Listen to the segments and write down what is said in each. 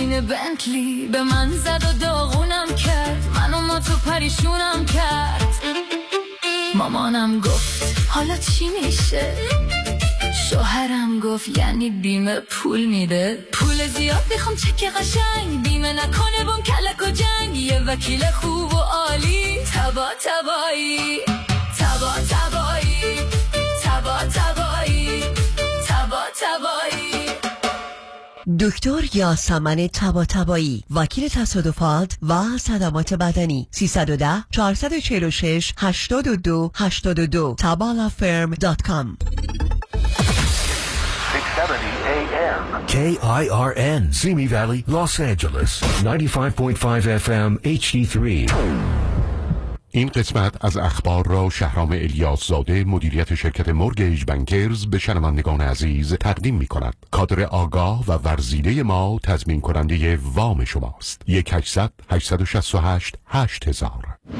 ماشین بنتلی به من زد و داغونم کرد، منو ما تو پریشونم کرد. مامانم گفت حالا چی میشه؟ شوهرم گفت یعنی بیمه پول میده. پول زیاد میخوام چک قشنگ، بیمه نکنه بوم کلک و جنگ. یه وکیل خوب و عالی، تبا تبایی تبا تبایی تبا تبایی تبا تبایی. دکتر یاسمن طباطبایی، وکیل تصادفات و صدمات بدنی. 310 446 82 82 tabalafirm.com. 670 AM. KIRN, Simi Valley, Los Angeles. 95.5 FM HD3. این قسمت از اخبار را شهرام الیاس زاده مدیریت شرکت مورگیج بانکرز به شنوندگان عزیز تقدیم می کند. کادر آگاه و ورزیده ما تضمین کننده وام شماست. 1-800-868-8000.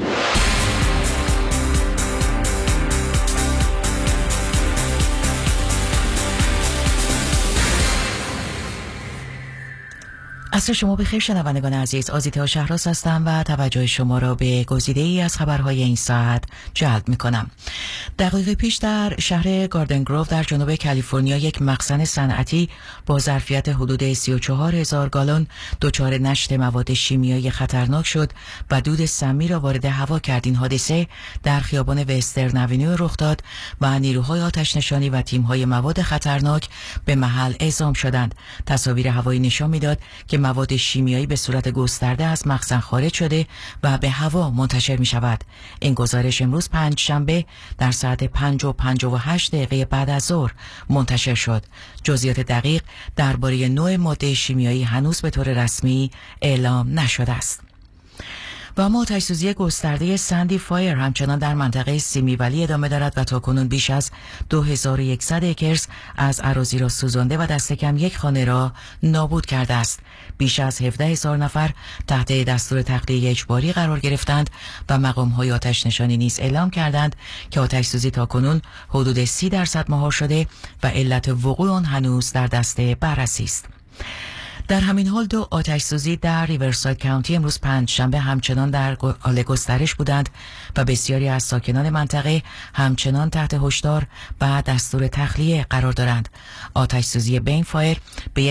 عصر شما بخیر شنوندگان عزیز. آزیتا شهراز هستم و توجه شما را به گزیده‌ای از خبرهای این ساعت جلب می‌کنم. دقیقه پیش در شهر گاردن گروو در جنوب کالیفرنیا یک مخزن صنعتی با ظرفیت حدود 34,000 گالن دچار نشت مواد شیمیایی خطرناک شد و دود سمی را وارد هوا کرد. این حادثه در خیابان وسترن اونیو رخ داد و نیروهای آتش‌نشانی و تیم‌های مواد خطرناک به محل اعزام شدند. تصاویر هوایی نشان می‌داد که مواد شیمیایی به صورت گسترده از مخزن خارج شده و به هوا منتشر می شود. این گزارش امروز پنجشنبه در ساعت 5:58 بعد از ظهر منتشر شد. جزئیات دقیق درباره نوع ماده شیمیایی هنوز به طور رسمی اعلام نشده است. و اما آتش‌سوزی گسترده سندی فایر همچنان در منطقه سیمی ولی ادامه دارد و تاکنون بیش از 2100 اکرز از اراضی را سوزانده و دست کم یک خانه را نابود کرده است. بیش از 17,000 نفر تحت دستور تخلیه اجباری قرار گرفتند و مقام‌های آتش‌نشانی نیز اعلام کردند که آتش‌سوزی تاکنون حدود 30% مهار شده و علت وقوع آن هنوز در دست بررسی است. در همین حال دو آتش‌سوزی در ریورساید کانتی امروز پنجشنبه همچنان در حال گسترش بودند و بسیاری از ساکنان منطقه همچنان تحت هشدار و دستور تخلیه قرار دارند. آتش‌سوزی بین فایر به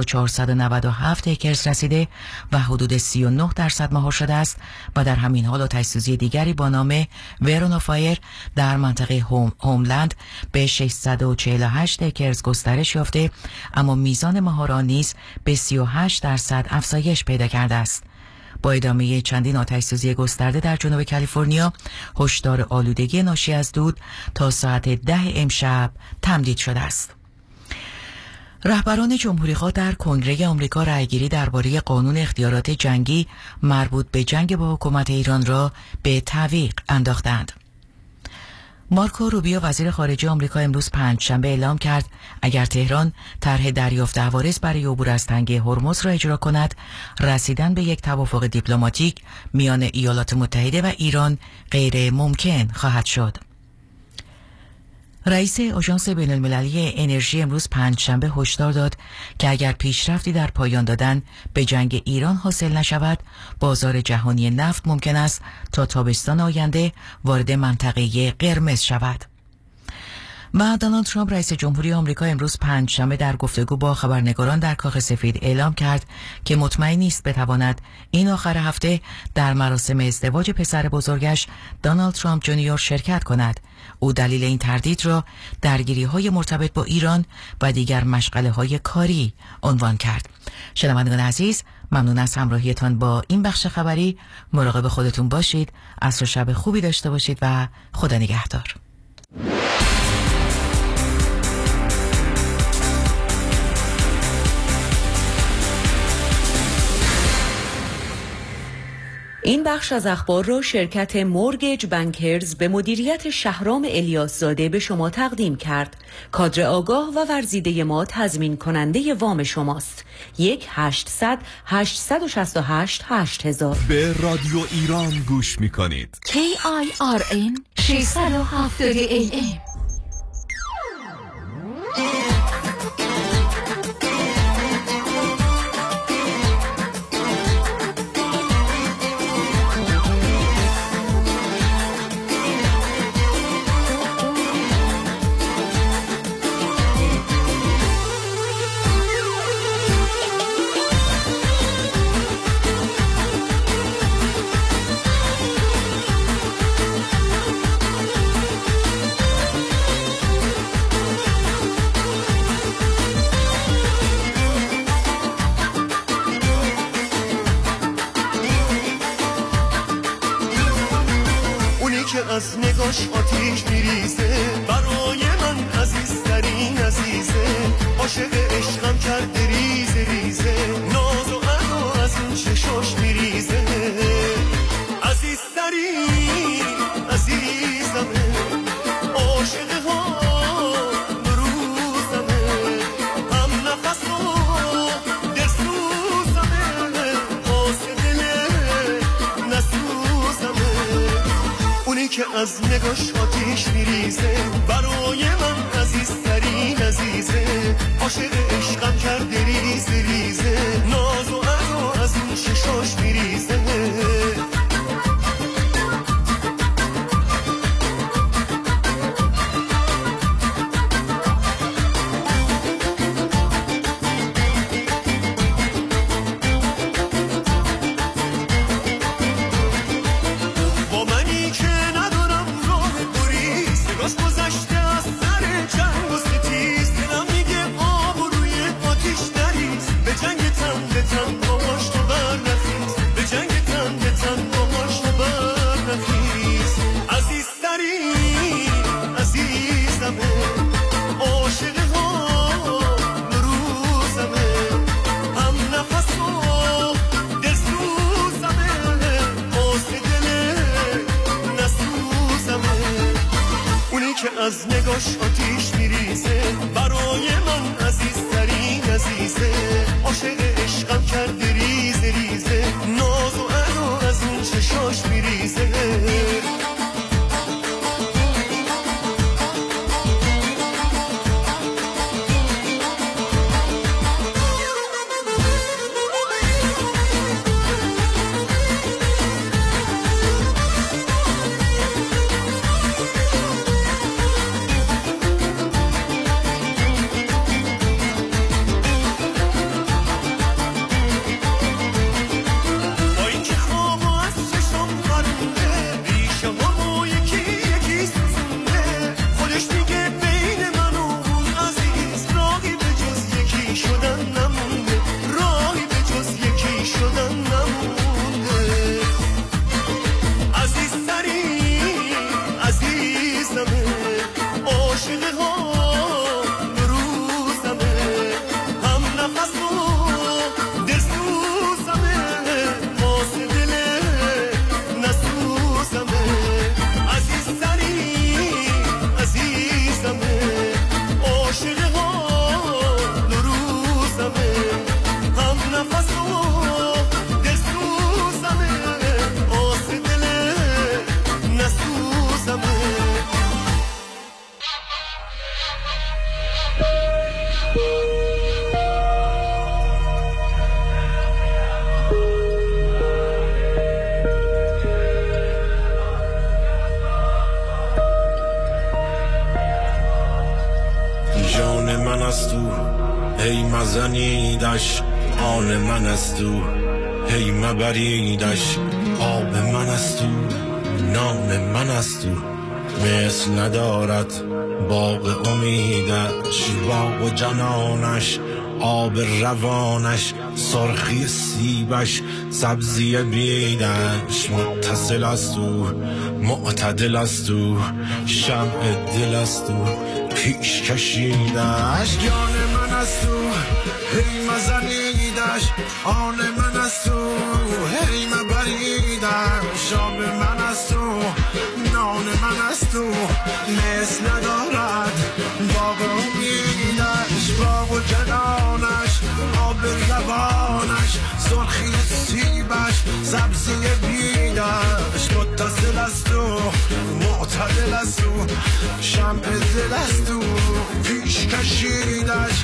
1497 اکرز رسیده و حدود 39% مهار شده است و در همین حال آتش‌سوزی دیگری با نام ورونا فایر در منطقه هوملند به 648 اکرز گسترش یافته، اما میزان مهار آن نیز به 38% افزایش پیدا کرده است. با ادامه چندین آتش‌سوزی گسترده در جنوب کالیفرنیا، هشدار آلودگی ناشی از دود تا ساعت 10 امشب تمدید شده است. رهبران جمهوری‌خواه در کنگره آمریکا رأیگیری درباره قانون اختیارات جنگی مربوط به جنگ با حکومت ایران را به تعویق انداختند. مارکو روبیو وزیر خارجه آمریکا امروز پنجشنبه اعلام کرد اگر تهران طرح دریافت عوارض برای عبور از تنگه هرمز را اجرا کند، رسیدن به یک توافق دیپلماتیک میان ایالات متحده و ایران غیر ممکن خواهد شد. رئیس آژانس بین‌المللی انرژی امروز پنجشنبه هشدار داد که اگر پیشرفتی در پایان دادن به جنگ ایران حاصل نشود، بازار جهانی نفت ممکن است تا تابستان آینده وارد منطقه قرمز شود. و دونالد ترامپ رئیس جمهوری آمریکا امروز پنجشنبه در گفتگو با خبرنگاران در کاخ سفید اعلام کرد که مطمئن نیست بتواند این آخر هفته در مراسم ازدواج پسر بزرگش دونالد ترامپ جونیور شرکت کند. او دلیل این تردید را درگیری‌های مرتبط با ایران و دیگر مشغله‌های کاری عنوان کرد. شنوندگان عزیز، ممنون از همراهیتان با این بخش خبری. مراقب خودتون باشید. عصر شب خوبی داشته باشید و خدا نگهدار. این بخش از اخبار را شرکت مورگیج بانکرز به مدیریت شهرام الیاس زاده به شما تقدیم کرد. کادر آگاه و ورزیده ما تضمین کننده وام شماست. 1-800-868-8000. به رادیو ایران گوش میکنید. KIRN 670 AM. که از نگاش آتیش میریزه، برای من عزیزترین عزیزه، عاشق عشقم کرده ریزه ریزه، ناز و عطا از اون چشاش میریزه، عزیزترین عزیزمه، عاشق ها روزمه، هم نفس و دلسوزمه، واسه دل نسوزمه، اونی که از نگاش آتیش میریزه، برای من عزیزترین عزیزه، عاشق عشقم کرده ریزه ریزه، ناز و عطا از اون چشاش میریزه. از نگاش آتیش میریزه، برای من عزیزترین عزیزه، عاشق عشقم کرده ریزه ریزه، ناز و عطا از اون چشاش میریزه. مزنیدش آن من است تو، هی مبریدش آب من است تو، نان من است تو، مثل ندارد باغ امیدش، باغ جنانش آب روانش، سرخی سیبش سبزی بیدش، متصل است تو معتدل است تو، شمع دل است تو پیش کشیدش، جان من است تو هی مزنیدش آن من است تو، هی مبریدش آب من است تو، نان من است تو، مثل ندارد باغ امیدش، باغ جنانش آب روانش، سرخی سیبش سبزی بیدش، متصل است تو معتدل است تو، شمع دل است تو پیش کشیدش.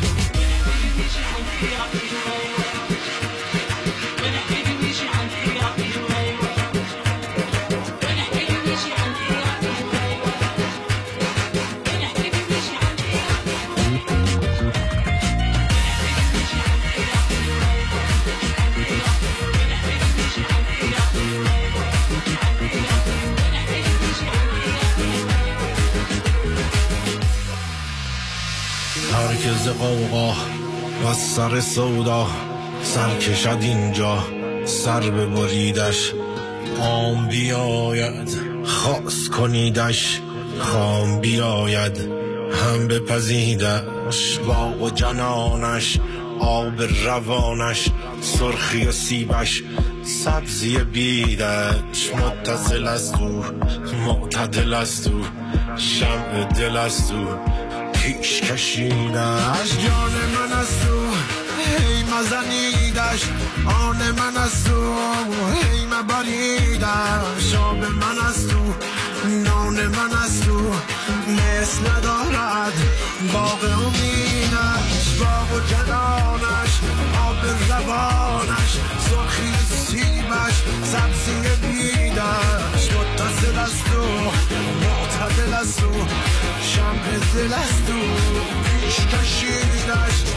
هرکز قوقا و سر سودا سر کشد اینجا، سر ببریدش عام بیاید خواست کنیدش خام بیاید هم بپزیدش باغ و جنانش آب روانش سرخی و سیبش سبزی بیدش متصل است او معتدل است او شمع دل است او پیش کشیدش جان من است او هی مزنیدش آن من است او هی مبریدش آب من است او نان من است او مثل ندارد باغ امیدش باغ و جنانش آب زبانش سرخی سیبش سبزی بیدش متصل است او معتدل است او شمع دل است او پیش کشیدش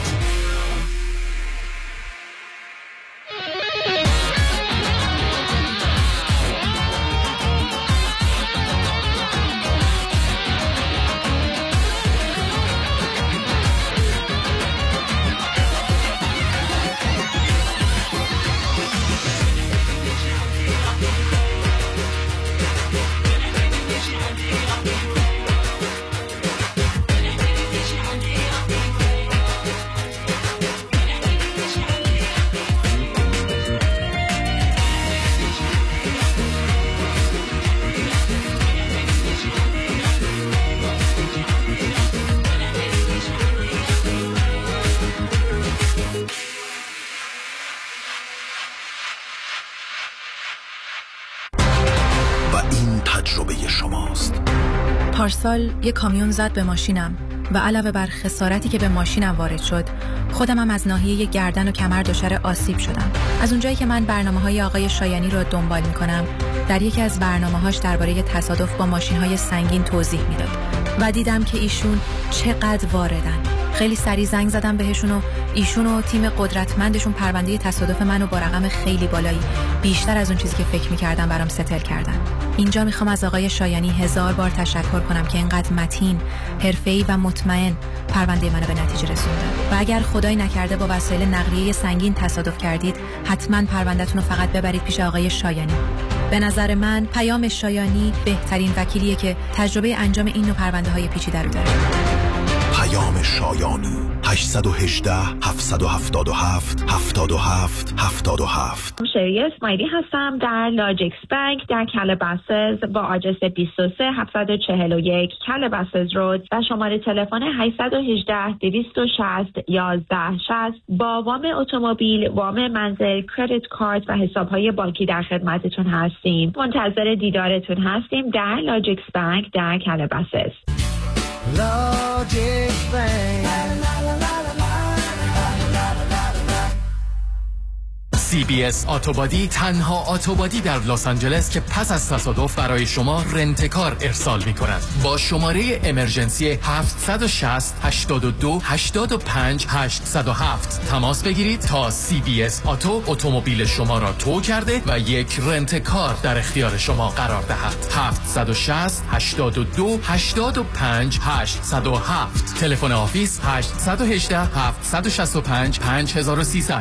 پارسال یک کامیون زد به ماشینم و علاوه بر خسارتی که به ماشینم وارد شد، خودمم از ناحیه گردن و کمر دچار آسیب شدم. از اونجایی که من برنامه‌های آقای شایانی رو دنبال می‌کنم، در یکی از برنامه‌هاش درباره تصادف با ماشین‌های سنگین توضیح میداد و دیدم که ایشون چقدر واردن. خیلی سریع زنگ زدم بهشون و ایشون و تیم قدرتمندشون پرونده تصادف منو با رقم خیلی بالایی، بیشتر از اون چیزی که فکر می‌کردم، برام ستل کردن. اینجا میخوام از آقای شایانی 1000 بار تشکر کنم که اینقدر متین، حرفه‌ای و مطمئن پرونده منو به نتیجه رسوندن. و اگر خدای نکرده با وسایل نقلیه سنگین تصادف کردید، حتما پرونده‌تون رو فقط ببرید پیش آقای شایانی. به نظر من پیام شایانی بهترین وکیلیه که تجربه انجام این نوع پرونده‌های پیچیده رو داره. پیام شایانی 818 777 77 77. شری اسماعیلی هستم در لاجیکس بانک در کلباسز با آدرس 23741 کلباسز رود و شماره تلفن 818 260 1160 با وام اتومبیل، وام منزل، کردیت کارت و حساب‌های بانکی در خدمتتون هستیم. منتظر دیدارتون هستیم در لاجیکس بانک در کلباسز. Logic Bank. CBS اتوبادی تنها اتوبادی در لس آنجلس که پس از تصادف برای شما رنتکار ارسال می کند. با شماره امرجنسی 760 82 85 807 تماس بگیرید تا CBS اتومبیل شما را تو کرده و یک رنتکار در اختیار شما قرار دهد. 760 82 85 807. تلفن آفیس 818 765 5300.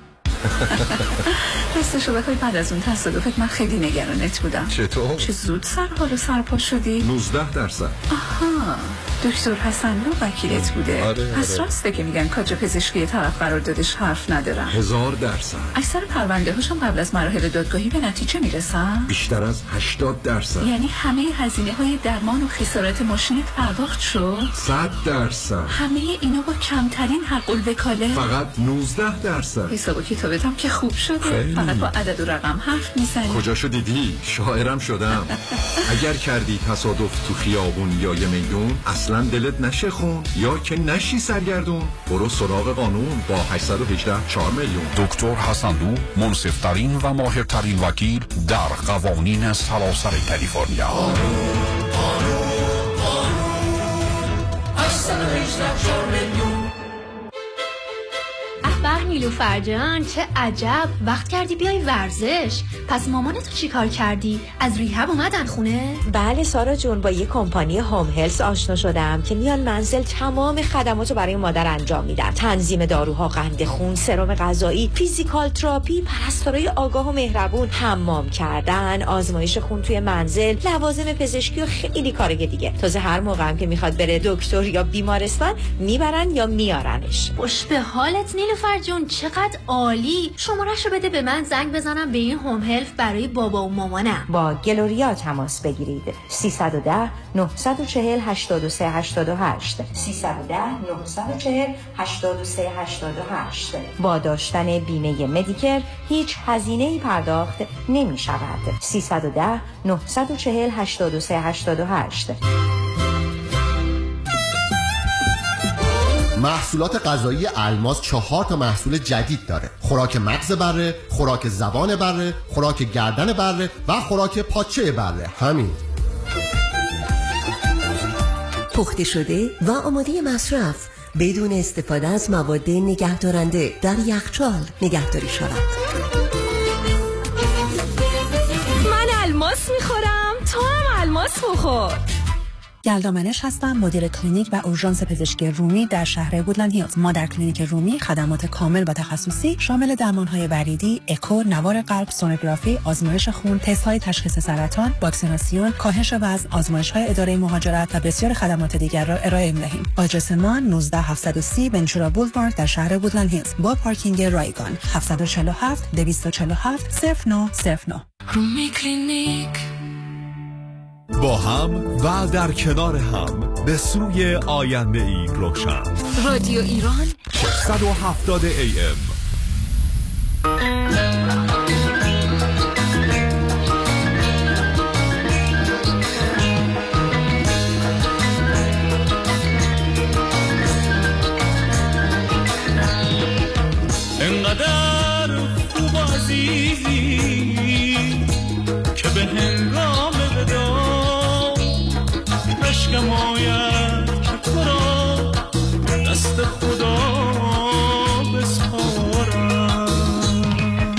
راستشو بخوای بعد از اون تصادفت من خیلی نگرانت بودم. چطور؟ چه زود سرحال و سرپا شدی؟ 19%. آها، دکتر حسنلو وکیلت بوده. آره. پس راسته که میگن کادر پزشکی طرف قراردادش حرف ندارن. 1000%. اکثر پرونده هاشون قبل از مراحل دادگاهی به نتیجه میرسن؟ بیشتر از 80%. یعنی همه هزینه های درمان و خسارت ماشینت پرداخت شد؟ 100%. همه اینا با کمترین حق الوکاله؟ فقط 19%. حساب و کتابتم که خوب شده. خیلی. فقط با عدد و رقم حرف میزنی. کجاشو دیدی؟ شاعرم شدم. اگر کردی تصادف تو خیابون یا یه میدون، اصلا دلت نشه خون یا که نشی سرگردون، برو سراغ قانون با 818 4 میلیون. دکتر حسنلو منصف‌ترین و ماهرترین وکیل در قوانین سراسر کالیفرنیا. 818 4 میلیون. نیلوفر جان، چه عجب وقت کردی بیای ورزش. پس مامانتو چی کار کردی؟ از ریهب اومدن خونه؟ بله سارا جون، با یه کمپانی هوم هلس آشنا شدم که میان منزل تمام خدماتو برای مادر انجام میدن. تنظیم داروها، قند خون، سرم غذایی، فیزیکال تراپی، پرستارای آگاه و مهربون، حمام کردن، آزمایش خون توی منزل، لوازم پزشکی و خیلی کارای دیگه. تازه هر موقع هم که میخواد بره دکتر یا بیمارستان میبرن یا میارنش. خوش به حالت نیلوفر جون، چقدر عالی. شماره‌شو بده به من زنگ بزنم به این هوم هلف برای بابا و مامانم. با گلوریا تماس بگیرید. 310 940 8388 310 940 8388. با داشتن بیمه مدیکر هیچ هزینه‌ای پرداخت نمی شود. 310 940 8388. محصولات غذایی الماس 4 تا محصول جدید داره. خوراک مغز بره، خوراک زبان بره، خوراک گردن بره و خوراک پاچه بره. همین. پخته شده و آماده مصرف بدون استفاده از مواد نگهدارنده در یخچال نگهداری شود. من الماس میخورم، تو هم الماس بخور. یلدا منش هستم، مدیر کلینیک و اورژانس پزشکی رومی در شهر وودلند هیلز. ما در کلینیک رومی خدمات کامل و تخصصی شامل درمان‌های وریدی، اکو، نوار قلب، سونوگرافی، آزمایش خون، تست‌های تشخیص سرطان، واکسیناسیون، کاهش وزن، آزمایش‌های اداره مهاجرت و بسیار خدمات دیگر را ارائه می‌دهیم. آدرس ما 19730 ونچورا بولوارد در شهر وودلند هیلز با پارکینگ رایگان. 747 247 0909. رومی کلینیک. با هم و در کنار هم به سوی آینده ای روشن. رادیو ایران 670 AM. انقدر خوب و عزیزی که به هنگام عشقم آید که تو را دست خدا بسپارم.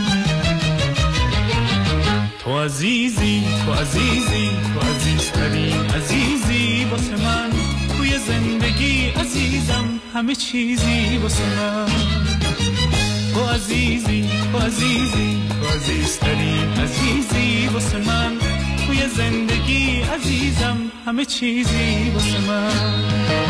تو عزیزی، تو عزیزی، تو عزیزترین عزیزی واسه من. توی زندگی عزیزم، همه چیزی واسه من. تو عزیزی، تو عزیزی، تو عزیزترین عزیزی واسه من. توی زندگی عزیزم، همه چیزی واسه من.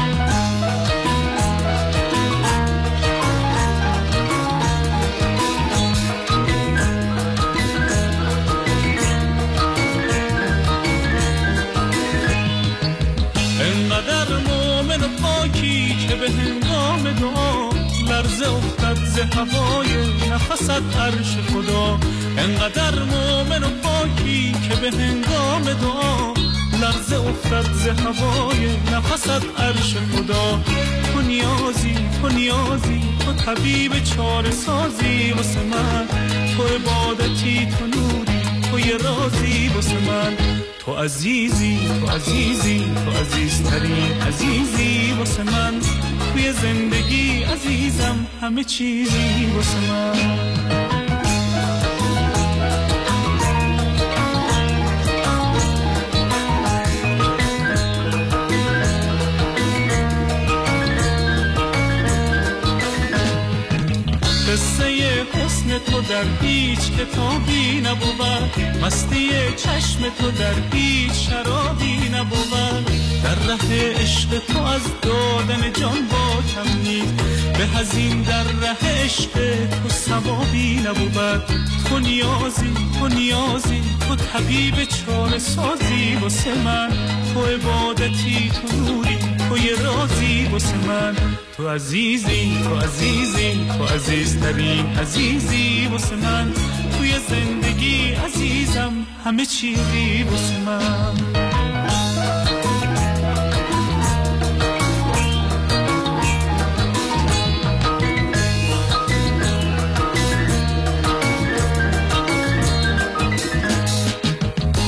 انقدر مومن و پاکی که به هنگام دعا لرزه افتد ز هوای نفست عرش خدا. انقدر مومن و پاکی که به هنگام دعا لرزه افتد ز هوای نفست عرش خدا. تو نیازی، تو نیازی، تو طبیب چاره سازی واسه من. تو عبادتی، تو نوری، تو یه رازی واسه من. تو عزیزی، تو عزیزی، تو عزیزترین عزیزی واسه من. توی زندگی عزیزم، همه چیزی واسه من. قصه حسن تو در هیچ کتابی نبود، مستی چشم تو در هیچ شرابی نبود. در ره عشق تو از دادن جان با کم نیست، به هزین در ره عشق تو ثوابی نبود. تو نیازی، تو نیازی، تو طبیب چاره سازی واسه من. تو عبادتی، تو نوری، تو یه رازی واسه من. تو عزیزی، تو عزیزی، تو عزیزترین عزیزی واسه من. توی زندگی عزیزم، همه چیزی واسه من.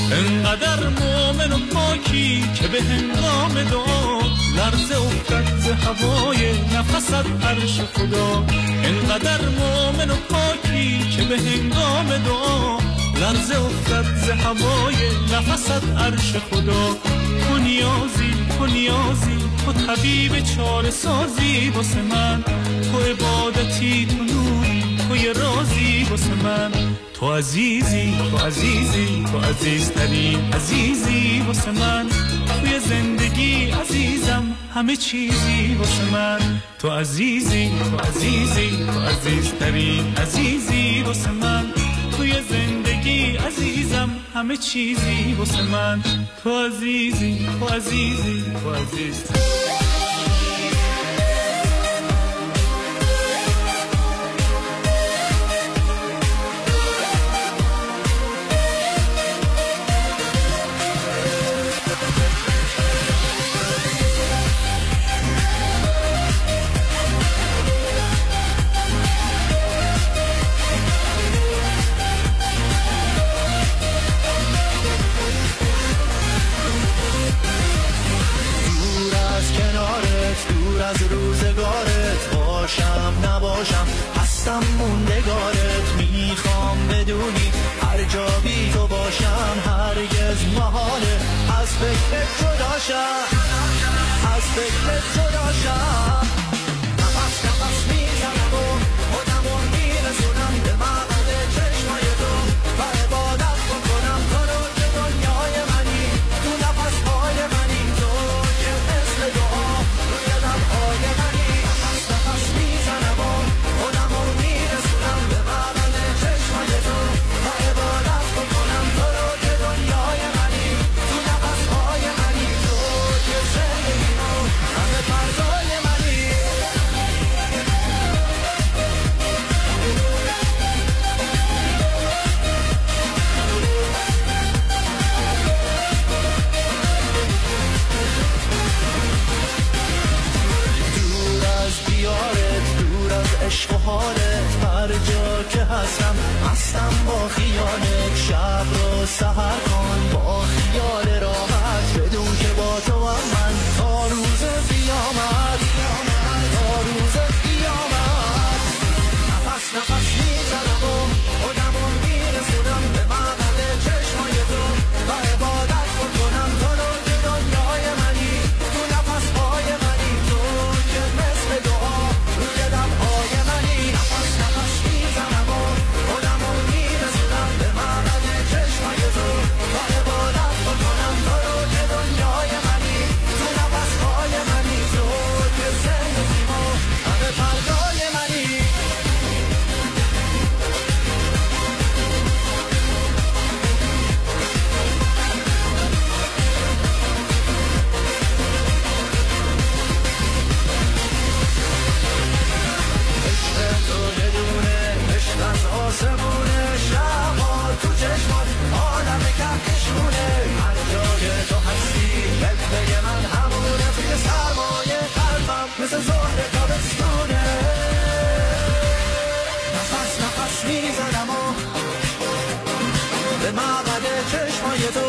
انقدر مومن و پاکی که به هنگام دعا لرزه افتد ز هوای نفست عرش خدا. انقدر مومن و پاکی که به هنگام دعا لرزه افتد ز هوای نفست عرش خدا. تو نیازی تو نیازی تو طبیب چاره سازی واسه من، تو عبادتی تو نوری تو یه رازی واسه من. تو عزیزی تو عزیزی تو عزیزترین عزیزی واسه من. توی زندگی عزیزم همه چیزی واسه من. تو عزیزی تو عزیزی تو عزیزترین عزیزی واسه من. توی زندگی عزیزم همه چیزی واسه من. تو عزیزی تو عزیزی تو عزیزترین. از روزگارت باشم نباشم هستم موندگارت. میخوام بدونی هر جا بی تو باشم هرگز محاله از فکرت جداشم، از فکرت جداشم. نفس نفس میزنم و خودمو میرسونم به مقعد چشمای تو و عبادت بکنم تو رو که دنیای منی. تو نفس های منی تو که مثل دعا روی لبهای منی. نفس نفس میزنم و خودمو میرسونم به مقعد چشمای تو و عبادت بکنم تو رو که دنیای منی. تو نفس های منی تو که زندگیمو همه پردای منی. دور از دیارت دور از عشق و حالت هر جا که هستم با خیالت. شب رو سحر کن با خیال راحت بدون که با تو هم من تا روز قیامت، تا روز قیامت. نفس نفس میزنم و خودمو میرسونم به مقعد چشمای تو و عبادت بکنم تو رو که دنیای منی. تو نفس های منی تو که مثل دعا روی لبهای منی. نفس نفس میزنم و خودمو میرسونم به مقعد چشمای تو و عبادت بکنم تو رو که دنیای منی. تو نفس های منی تو که زندگیمو همه پردای منی. عشق تو یه دونه عشق از آسمونه. شبا تو چشمات آدم کهکشونه. هر جای تو هستی قلب من همونه. توی سرمایه قلبم مثل ظهر تابستونه. نفس نفس میزنم و به مقعد چشمای تو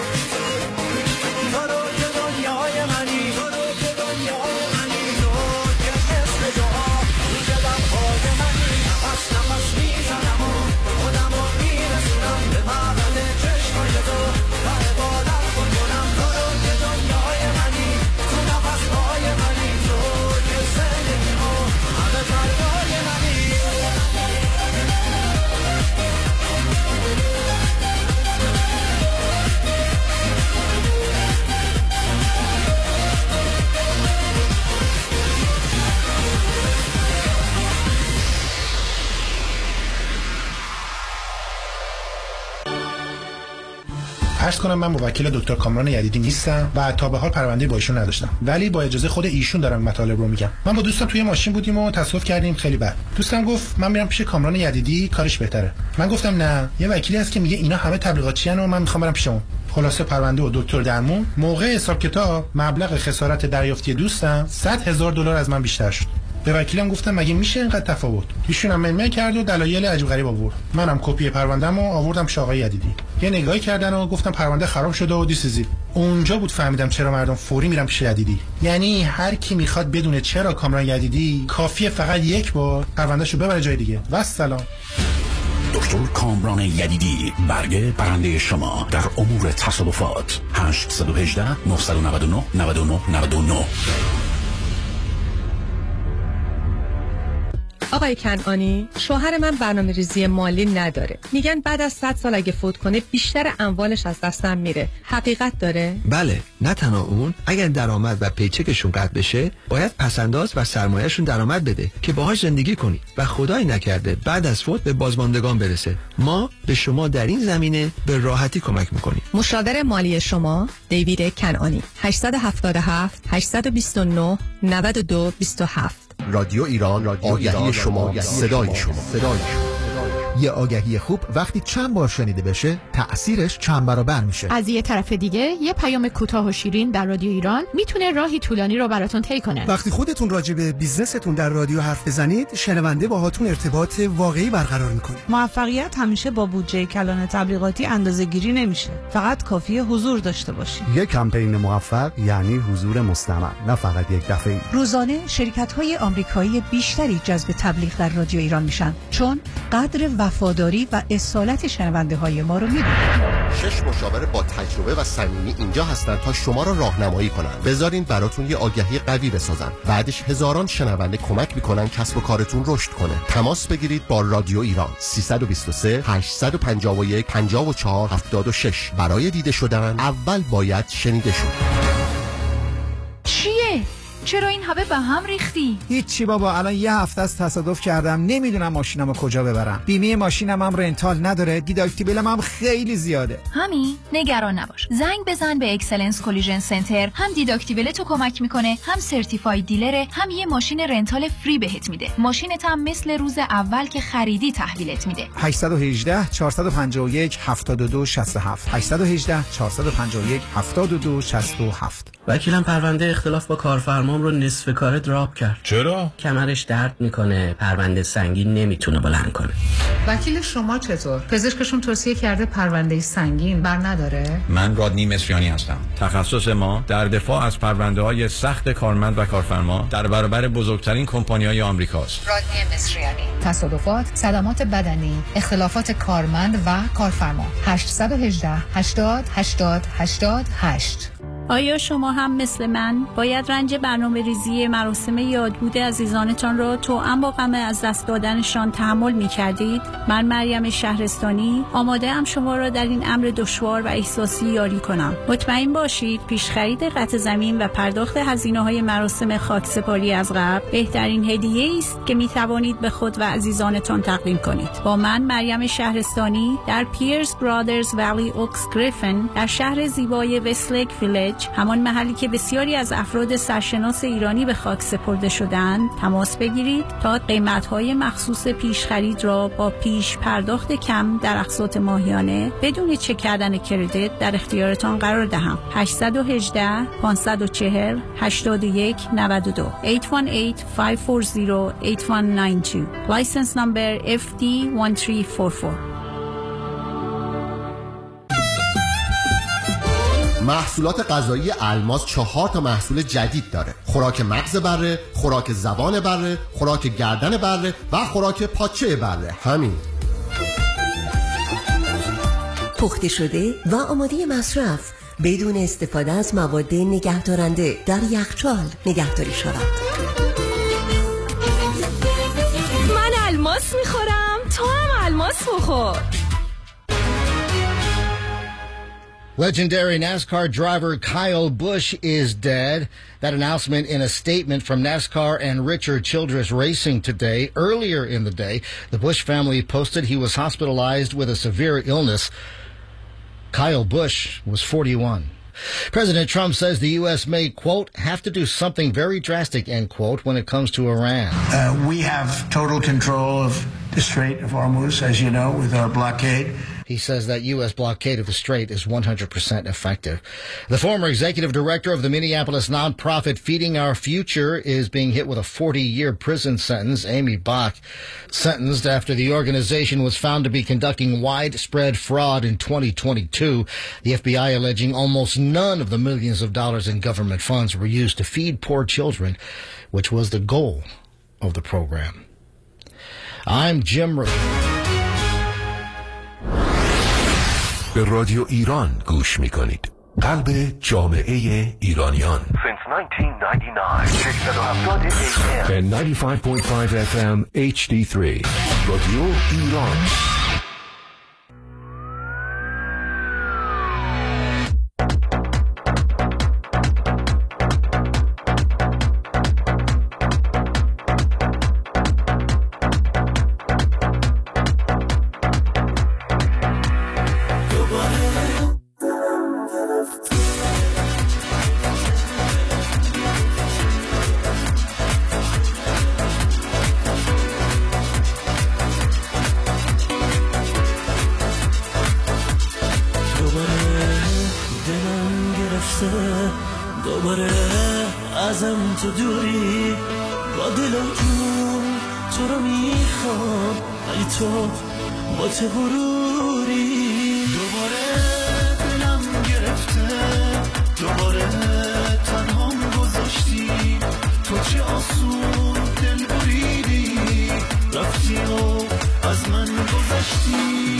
تو رو که دنیای منی. تو رو که دنیای منی تو که مثل دعا روی لبهای منی. نفس نفس میزنم و خودمو میرسونم به مقعد چشمای تو و عبادت بکنم تو رو که دنیای منی. تو نفس های منی تو که زندگیمو همه پردای منی. عرض کنم من موکل دکتر کامران یدیدی نیستم و تا به حال پرونده با ایشون نداشتم، ولی با اجازه خود ایشون دارم مطالب رو میگم. من با دوستم توی ماشین بودیم و تصادف کردیم خیلی بد. دوستم گفت من میرم پیش کامران یدیدی کارش بهتره. من گفتم نه، یه وکیلی هست که میگه اینا همه تبلیغاتچیان و من میخوام برم پیش اون. خلاصه پرونده و دکتر درمون موقع حساب کتاب مبلغ خسارت دریافتی دوستم $100,000 از من بیشتر شد. به وکیلم گفتم مگه میشه اینقدر تفاوت؟ ایشون هم منمن کرد و دلایل عجیب غریب آورد. منم کپی پروندهمو آوردم پیش آقای یدیدی. یه نگاهی کردن و گفتم پرونده خراب شده و دیسیزی. اونجا بود فهمیدم چرا مردم فوری میرن پیش یدیدی. یعنی هر کی میخواد بدونه چرا کامران یدیدی، کافیه فقط یک بار پروندهشو ببره جای دیگه. و سلام. دکتر کامران یدیدی، برگه برنده شما در امور تصادفات. 818 999 99 99. آقای کنعانی، شوهر من برنامه‌ریزی مالی نداره. میگن بعد از 100 سال اگه فوت کنه بیشتر اموالش از دستم میره. حقیقت داره؟ بله، نه تنها اون، اگر درآمد و پیچکشون قطع بشه باید پسنداز و سرمایه‌شون درآمد بده که باهاش زندگی کنی و خدای نکرده بعد از فوت به بازماندگان برسه. ما به شما در این زمینه به راحتی کمک میکنیم. مشاور مالی شما دیوید کنعانی. 877 829 92 27. رادیو ایران، آگهی شما، صدای شما. یه آگهی خوب وقتی چند بار شنیده بشه تأثیرش چند برابر میشه. از یه طرف دیگه یه پیام کوتاه و شیرین در رادیو ایران میتونه راهی طولانی رو براتون طی کنه. وقتی خودتون راجع به بیزنستون در رادیو حرف بزنید، شنونده باهاتون ارتباط واقعی برقرار میکنه. موفقیت همیشه با بودجه کلان تبلیغاتی اندازه‌گیری نمیشه. فقط کافیه حضور داشته باشید. یه کمپین موفق یعنی حضور مستمر، نه فقط یک دفعه. روزانه شرکت‌های آمریکایی بیشتری جذب تبلیغ در رادیو ایران میشن، چون قدر وفاداری و اصالت شنونده های ما رو میدونن. 6 مشاور با تجربه و صمیمی اینجا هستن تا شما را راهنمایی کنن. بذارین براتون یه آگهی قوی بسازن. بعدش هزاران شنونده کمک میکنن کسب و کارتون رشد کنه. تماس بگیرید با رادیو ایران 323 851 54 76. برای دیده شدن اول باید شنیده شد. چیه؟ چرا این همه به هم ریختی؟ هیچی بابا، الان یه هفته از تصادف کردم، نمیدونم ماشینمو کجا ببرم. بیمه ماشینم هم رنتال نداره، دیداکتیبلم هم خیلی زیاده. همین، نگران نباش. زنگ بزن به اکسلنس کلیژن سنتر. هم دیداکتیبلتو کمک میکنه، هم سرتیفاید دیلره، هم یه ماشین رنتال فری بهت میده. ماشینت هم مثل روز اول که خریدی تحویلت میده. 818 451 72 67. 818 451 72 67. وکیلم پرونده اختلاف با کارفرمام رو نصف کار دراپ کرد. چرا؟ کمرش درد میکنه، پرونده سنگین نمیتونه بلند کنه. وکیل شما چطور؟ پزشکشون توصیه کرده پرونده سنگین بر نداره؟ من رادنی مصریانی هستم. تخصص ما در دفاع از پرونده‌های سخت کارمند و کارفرما در برابر بزرگترین کمپانی‌های آمریکاست. رادنی مصریانی. تصادفات، صدمات بدنی، اختلافات کارمند و کارفرما. 818 80 80 88. آیا شما هم مثل من باید رنج برنامه‌ریزی مراسم یادبود عزیزانتان را توأم با غم از دست دادنشان تحمل می‌کردید؟ من مریم شهرستانی آماده ام شما را در این امر دشوار و احساسی یاری کنم. مطمئن باشید پیش خرید قطع زمین و پرداخت هزینه‌های مراسم خاکسپاری از قبل بهترین هدیه‌ای است که می‌توانید به خود و عزیزانتان تقدیم کنید. با من مریم شهرستانی در پیرز برادرز ولی اوکس گریفن در شهر زیبای وستلیک ویلج، همان محلی که بسیاری از افراد سرشناس ایرانی به خاک سپرده شدند، تماس بگیرید تا قیمت‌های مخصوص پیش خرید را با پیش پرداخت کم در اقساط ماهیانه بدون چک کردن کردیت در اختیارتان قرار دهم. 818 540 81 92 818 540 8192. License number FD1344. محصولات غذایی الماس 4 تا محصول جدید داره. خوراک مغز بره، خوراک زبان بره، خوراک گردن بره و خوراک پاچه بره. همین. پخته شده و آماده مصرف بدون استفاده از مواد نگهدارنده در یخچال نگهداری شود. من الماس میخورم، تو هم الماس بخور. Legendary NASCAR driver Kyle Busch is dead. That announcement in a statement from NASCAR and Richard Childress Racing today. Earlier in the day, the Busch family posted he was hospitalized with a severe illness. Kyle Busch was 41. President Trump says the U.S. may, quote, have to do something very drastic, end quote, when it comes to Iran. We have total control of the Strait of Hormuz, as you know, with our blockade. He says that U.S. blockade of the strait is 100% effective. The former executive director of the Minneapolis nonprofit Feeding Our Future is being hit with a 40-year prison sentence. Amy Bach, sentenced after the organization was found to be conducting widespread fraud in 2022. The FBI alleging almost none of the millions of dollars in government funds were used to feed poor children, which was the goal of the program. I'm Jim Root. به رادیو ایران گوش میکنید. قلب جامعه ایرانیان. Since 1999. 95.5 FM HD3. رادیو ایران. دوباره ازم تو دوری با دل و جون تو رو میخوام ولی تو با تو غروری دوباره دلم گرفته دوباره تنهام گذاشتی تو چه آسون دل بریدی رفتی و از من گذشتی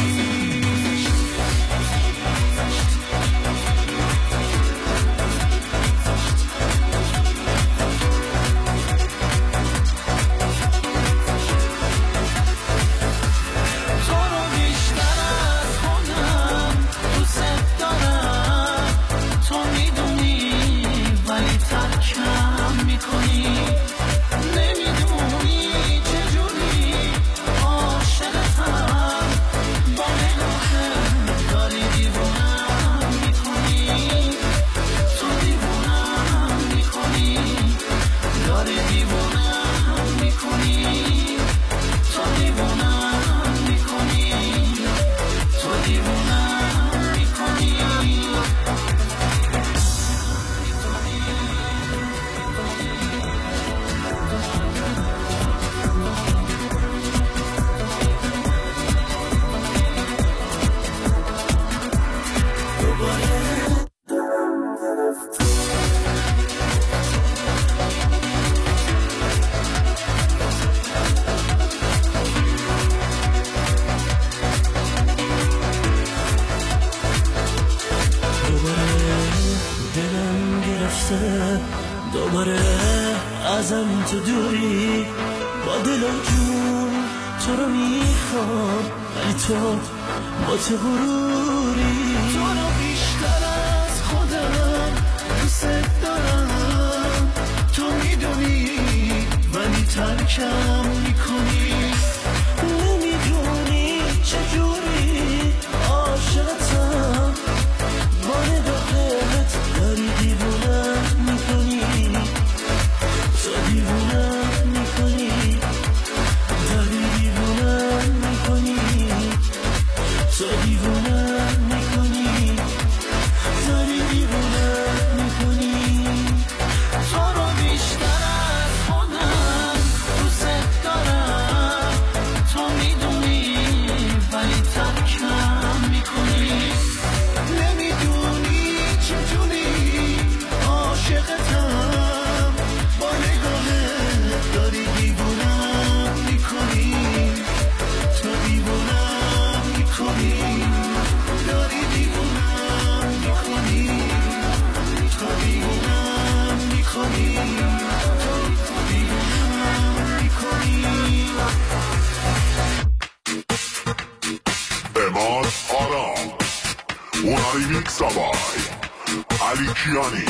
دوباره ازم تو دوری با دل و جون تو رو میخوام ولی تو با تو غروری تو رو بیشتر از خودم دوست دارم تو میدونی ولی ترکم میکنی نمیدونی چجوری عاشقتم با نگاهت داری دیوونم میکنی تو دیوونم میکنی داری دیوونم میکنی تو دیوونم میکنی داری دیوونم میکنی تو رو بیشتر از خودم دوست دارم تو میدونی ولی ترکم میکنی نمیدونی چجوری عاشقتم با نگاهت داری دیوونم میکنی تو دیوونم میکنی داری دیوونم میکنی تو دیوونم میکنی تو دیوونم میکنی اماد آرام اونایی میکسابای علی کیانی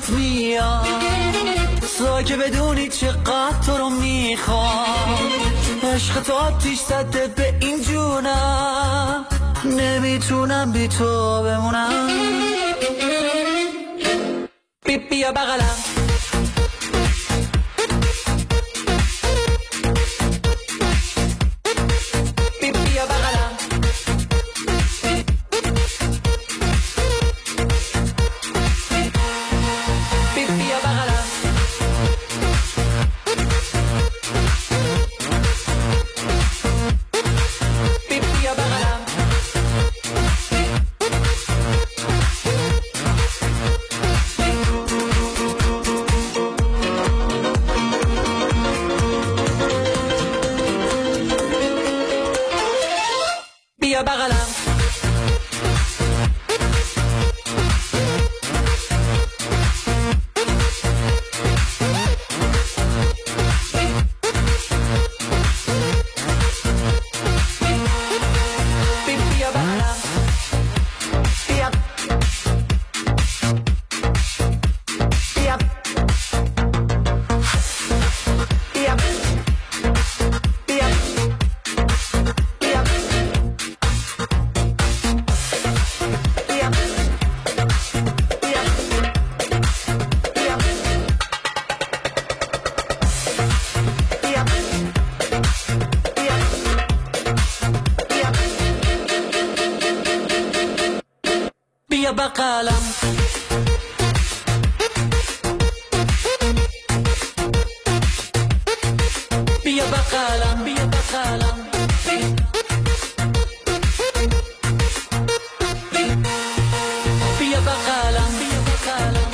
دنبالت میام ساکه بدونی چقدر تو رو میخوام عشق تو آتیش زده به این جونم نمیتونم بی تو بمونم بیا بغلم بیا بغلم بیا بغلم بیا بغلم بیا بغلم بیا بغلم بیا بغلم بیا بغلم بیا بغلم بیا بغلم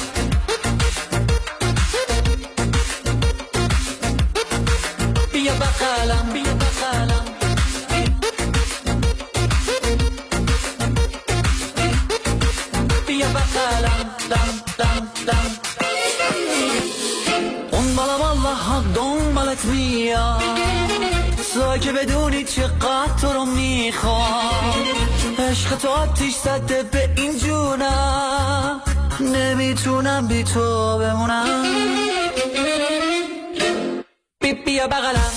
بیا بغلم بیا بغلم بیا بغلم دم دم دم دنبالم الله دنبالت میام ساکه بدونی چقدر تو رو میخوام عشق تو آتیش زده به این جونم نمیتونم بی تو بمونم بیا بغلم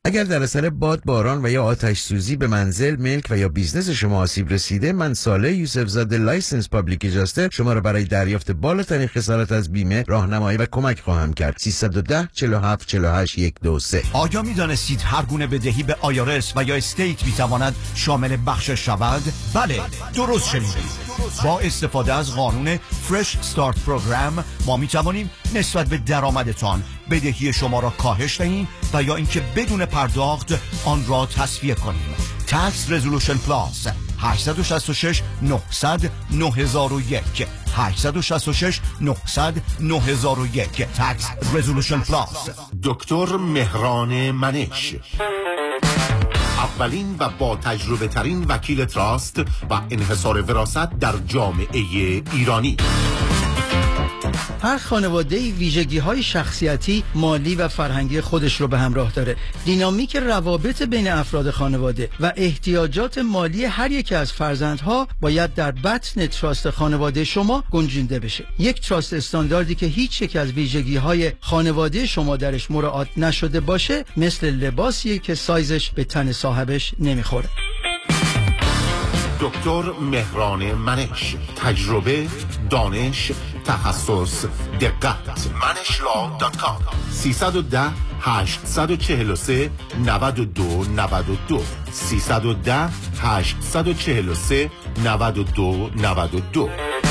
اگر در اثر باد، باران و یا آتش سوزی به منزل، ملک و یا بیزنس شما آسیب رسیده، من صالح یوسف زاده لایسنس پابلیک اجاستر شما را برای دریافت بالاترین خسارت از بیمه راهنمایی و کمک خواهم کرد. 310 47 48 123. آیا می‌دانستید هر گونه بدهی به آیارس و یا استیت می‌تواند شامل بخشش شود؟ بله، درست شنیدید. با استفاده از قانون فرش استارت پروگرام ما می‌توانیم نسبت به درآمدتان بدهی شما را کاهش دهیم و یا اینکه بدون پرداخت آن را تسویه کنیم. Tax Resolution Plus 866 900 9001 866 900 9001 Tax Resolution Plus. دکتر مهران منش، اولین و با تجربه ترین وکیل تراست و انحصار وراثت در جامعه ایرانی. هر خانواده‌ای ویژگی‌های شخصیتی، مالی و فرهنگی خودش رو به همراه داره. دینامیک روابط بین افراد خانواده و احتیاجات مالی هر یک از فرزندها باید در بطن تراست خانواده شما گنجونده بشه. یک تراست استانداردی که هیچ یک از ویژگی‌های خانواده شما درش مراعات نشده باشه، مثل لباسیه که سایزش به تن صاحبش نمیخوره. دکتر مهران منش، تجربه، دانش، تخصص، دقت. manishLaw.com 310 843 92 92 310 843 92 92.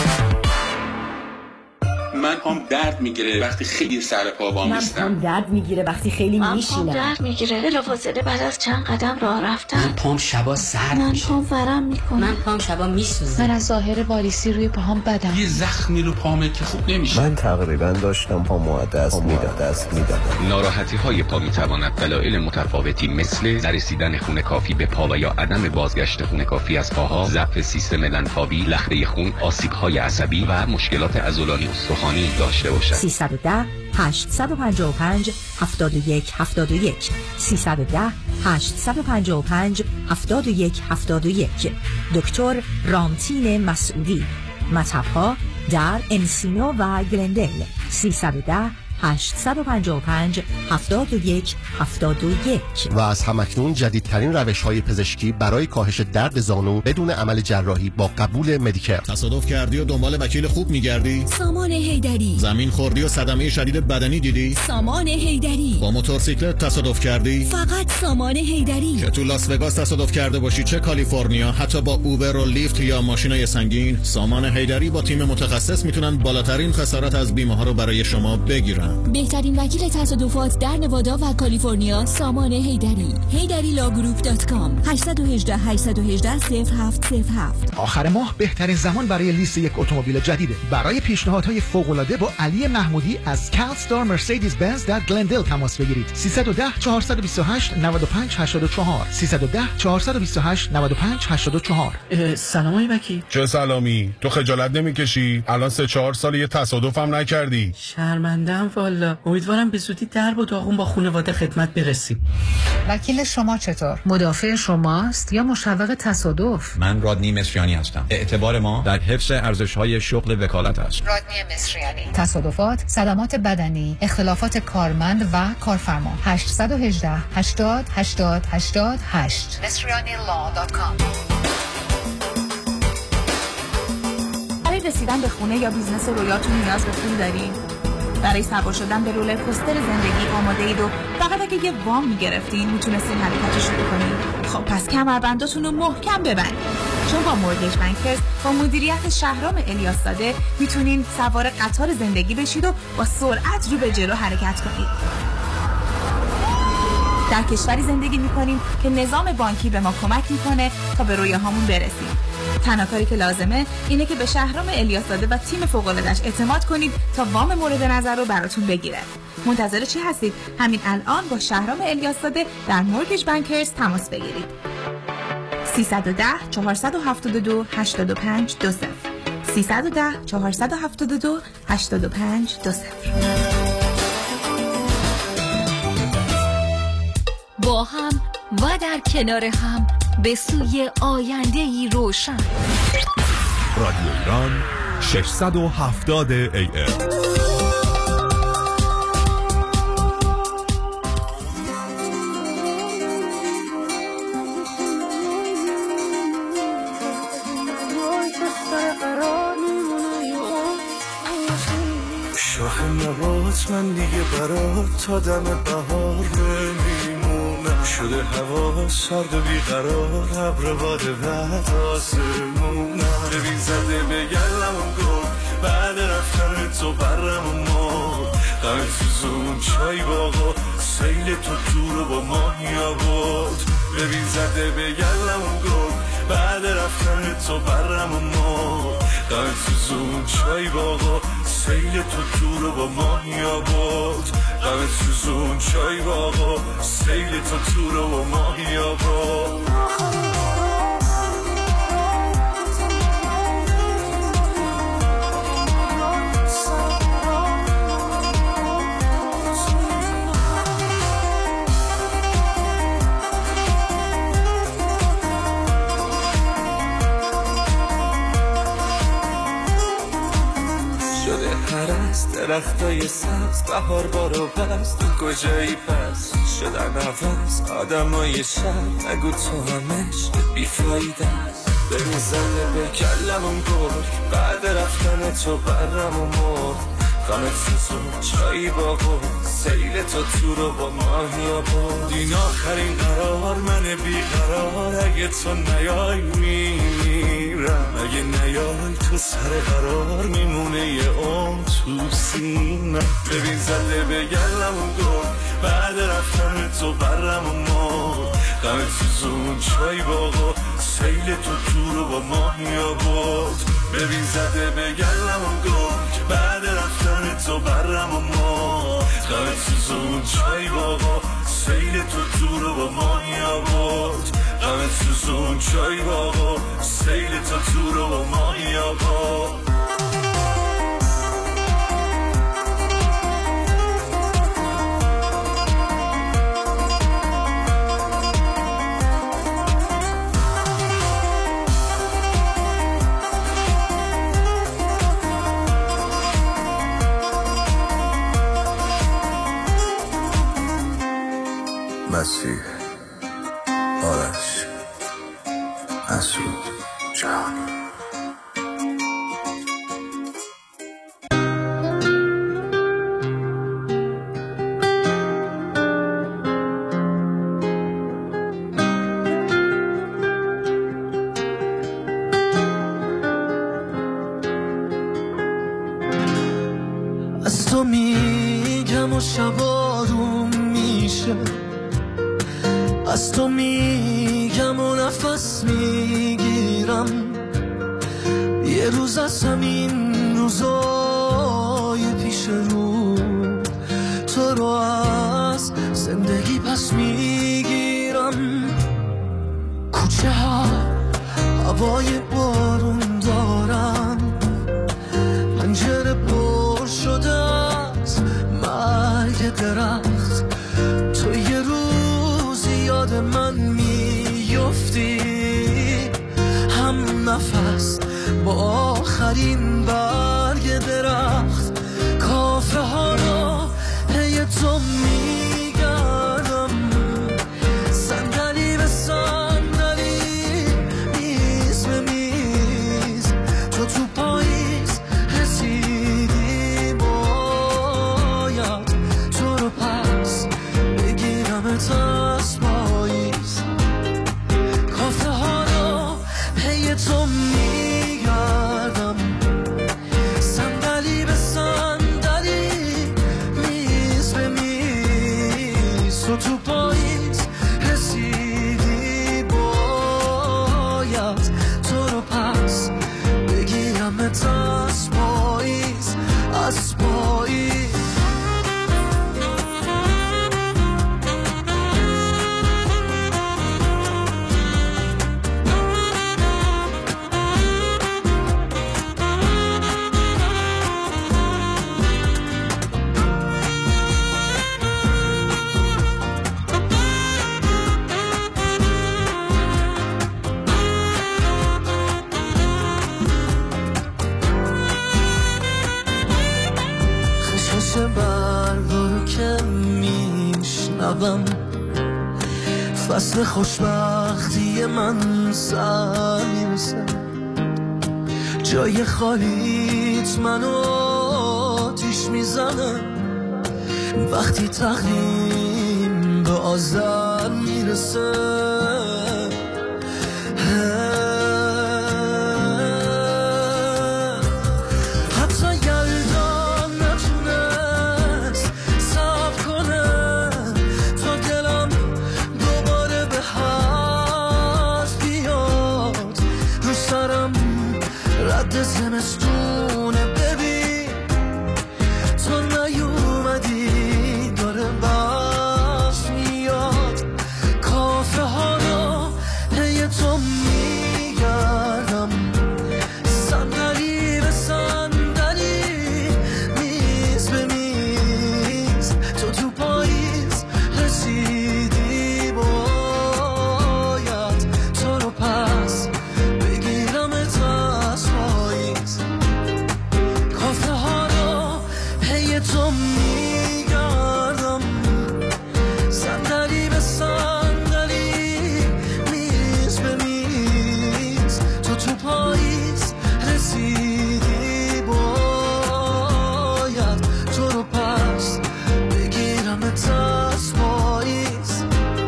من پام درد میگیره وقتی خیلی سر پا وام میستم. من پام درد میگیره وقتی خیلی میشینم. من پام درد میگیره بلافاصله بعد از چند قدم راه رفتن. من پام شبا سرد میشه. من پام ورم میکنه. من پام شبا میسوزه. من از ظاهر والیسی روی پاهام بدم. یه زخمی رو پامه که خوب نمیشه. من تقریبا داشتم پامو دست میدادم. ناراحتی های پا میتواند دلایل متفاوتی مثل نرسیدن خون کافی به پا و یا عدم بازگشت خون کافی از پاها، ضعف سیستم لنفاوی، لخته خون، آسیب های عصبی و مشکلات عضلانی استخوانی داشته باشد. 310 855 71 71 310 855 71 71. دکتر رامتین مسعودی، مطب‌ها در انسینو و گلندل. 310 855 71 71. و از همکنون جدیدترین روش‌های پزشکی برای کاهش درد زانو بدون عمل جراحی با قبول مدیکر. تصادف کردی و دنبال وکیل خوب می‌گردی؟ سامان حیدری. زمین خوردی و صدمه شدید بدنی دیدی؟ سامان حیدری. با موتورسیکلت تصادف کردی؟ فقط سامان حیدری. که تو لاس وگاس تصادف کرده باشی، چه کالیفرنیا، حتی با اوبر و لیفت یا ماشینای سنگین، سامان حیدری با تیم متخصص میتونن بالاترین خسارت از بیمه‌ها رو برای شما بگیرن. بهترین وکیل تصادفات در نوادا و کالیفرنیا، سامان حیدری. HeyDariLawGroup.com 818 818 0707. آخر ماه بهترین زمان برای لیست یک اتومبیل جدیده. برای پیشنهادهای فوق‌العاده با علی محمودی از کالستار مرسدس بنز در گلندل تماس بگیرید. 310 428 95 84 310 428 95 84. سلام آقای وکیل. چه سلامی؟ تو خجالت نمیکشی؟ الان 3-4 سال یه تصادفم نکردی. شرمنده‌ام والا. امیدوارم به زودی درب و داغون با خانواده خدمت برسیم. وکیل شما چطور؟ مدافع شماست یا مشوق تصادف؟ من رادنی مصریانی هستم. اعتبار ما در حفظ ارزش‌های شغل وکالت است. رادنی مصریانی. تصادفات، صدمات بدنی، اختلافات کارمند و کارفرما. 818 80 80 88 مصریanilaw.com. برای رسیدن به خونه یا بیزنس رویاتون نیاز به پول دارین؟ برای سوار شدن به رولر کوستر زندگی آماده اید و فقط اگه یه وام میگرفتین میتونستین حرکتش شروع کنین؟ خب پس کمربنداتون رو محکم ببندید، چون با مورگیج بانکرز با مدیریت شهرام الیاس‌زاده میتونین سوار قطار زندگی بشید و با سرعت رو به جلو حرکت کنید. در کشوری زندگی میکنیم که نظام بانکی به ما کمک میکنه تا به رویاهامون برسیم. تنها کاری که لازمه اینه که به شهرام الیاس‌زاده و تیم فوق‌العاده‌اش اعتماد کنید تا وام مورد نظر رو براتون بگیره. منتظر چی هستید؟ همین الان با شهرام الیاس‌زاده در مورگیج بانکرز تماس بگیرید. 310 472 85 20 310 472 85 20. با هم و در کنار هم به سوی آینده ای روشن. رادیو ایران 670 AM. برقرار میمونه شاخ نبات من دیگه برات تا دم بهار نمیمونم شده هوا سرد و بیقرار ابر باد بعد آسمونم ببین زده به گلم گل بعد رفتن تو برم و مرد غم سوزون چای باقا سیل تو دور با ماهیا بود ببین زده به گلم گل بعد رفتن تو برم و مرد غم سوزون چای باقا سیل تو دور با ماهیا بود غم سوزون چای باقا سیل تو دور با ماهیا بود درختای سبز بهار بارو بست تو کجایی پس شدن عوض آدمای شهر نگو تو همش بیفایده است ببین زده به کلمم گرگ بعد رفتن تو برم و مرد غمت سوزون چایی باقو سیل تو تو رو با ماهیا بود این آخرین قرار من بیقرار اگه تو نیای میمیرم اگه نیای تو سر قرار میمونه یه عمر تو سینم ببین زده به گلم و گل بعد رفتن تو برم و مرد غمت سوزون چای باقو سیل تو تو رو با ماهیا بود ببین زده به گلم و گل بعد رفتن تو برم و مرد غمت سوزون چای باقا سیل تو تو رو با ماهیا بود غمت سوزون چای باقا سیل تو تو رو با ماهیا بود مسیح آرش مسعود جهانی از تو میگم و شبارون میشه از تو میگم و نفس میگیرم یه روز از همین روزای پیش رو تو رو از زندگی پس میگیرم کوچه ها هوای بارون دارن پنجره پر شده از مرگ درخت تو یه روزی یاد من میفتی هم نفس با آخرین برگ درخت کافه ها رو پی تو میگردم صندلی به صندلی میز به میز تو تو پاییز رسیدی باید تو رو پس بگیرمت از پاییز کافه ها رو پی تو میگردم صندلی به صندلی میز به میز تو تو پاییز رسیدی باید تو رو پس بگیرمت از پاییز از پاییز خشش برگارو که میشنوم فصل خوشبختی من سر میرسه جای خالیت منو آتیش میزنه وقتی تقدیم به آذر میرسه حتی یلدان نتونست صبر کنه تا دلم دوباره به حرف بیاد رو سرم رد زمستونه ببین تو نیومدی داره بس میاد کافه ها رو پی تو میگردم صندلی به صندلی میز به میز تو تو پاییز رسیدی باید تو رو پس بگیرم از پاییز کافه ها رو پی تو میگردم صندلی به صندلی میز به میز تو تو پاییز رسیدی باید تو رو پس بگیرم از پاییز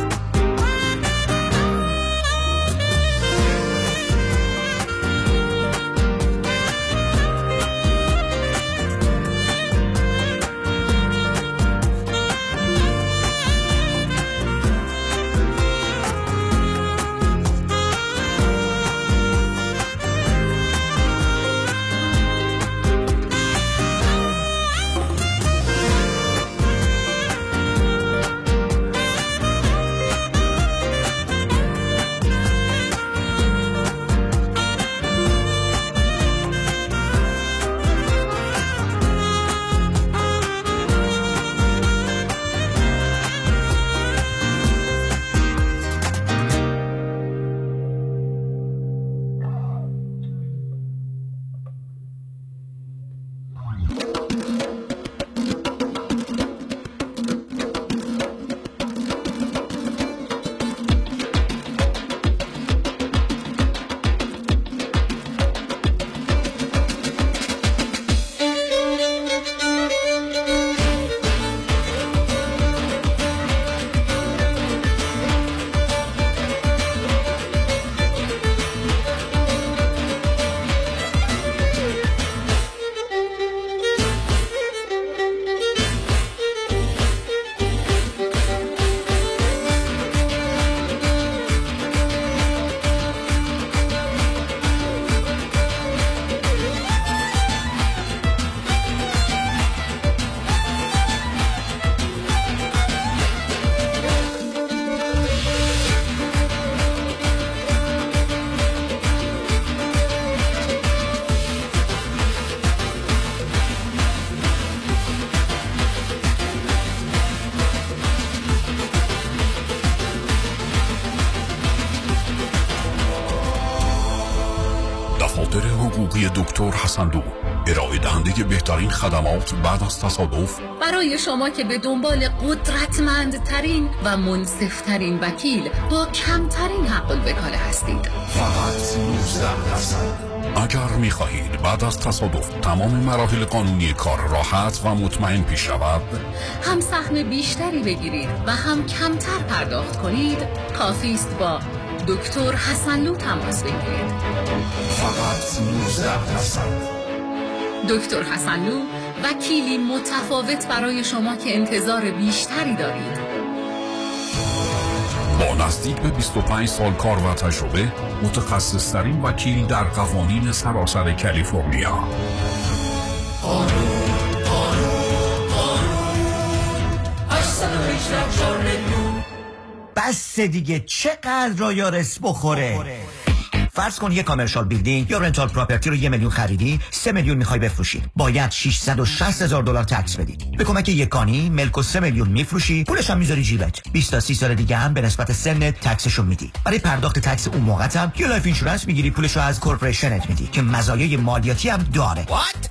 دفاتر حقوقی دکتر حسنلو ارائه دهنده بهترین خدمات بعد از تصادف برای شما که به دنبال قدرتمندترین و منصفترین وکیل با کمترین حق الوکاله هستید. فقط 19%. اگر می‌خواهید بعد از تصادف تمام مراحل قانونی کار راحت و مطمئن پیش رود، هم سهم بیشتری بگیرید و هم کمتر پرداخت کنید، کافی است با دکتر حسنلو تماس بگیرید. فقط 19%. دکتر حسنلو وکیلی متفاوت برای شما که انتظار بیشتری دارید. با نزدیک به 25 سال کار و تجربه، متخصص‌ترین وکیل در قوانین سراسر کالیفرنیا. قانون 818 میلیون. بس دیگه چقدر رایارس بخوره. فرض کن یه کامرشال بیلدینگ یا رنتال پراپرتی رو 1 میلیون خریدی، 3 میلیون میخوای بفروشی، باید $660,000 تکس بدی. به کمک یکانی ملک و 3 میلیون میفروشی، پولش هم میذاری جیبت. 20 تا 30 سال دیگه هم به نسبت سنت تکسشو میدی. برای پرداخت تکس اون موقع هم یه لایف اینشورنس میگیری، پولشو از کورپوریشنت میدی که مزایای مالیاتی هم داره.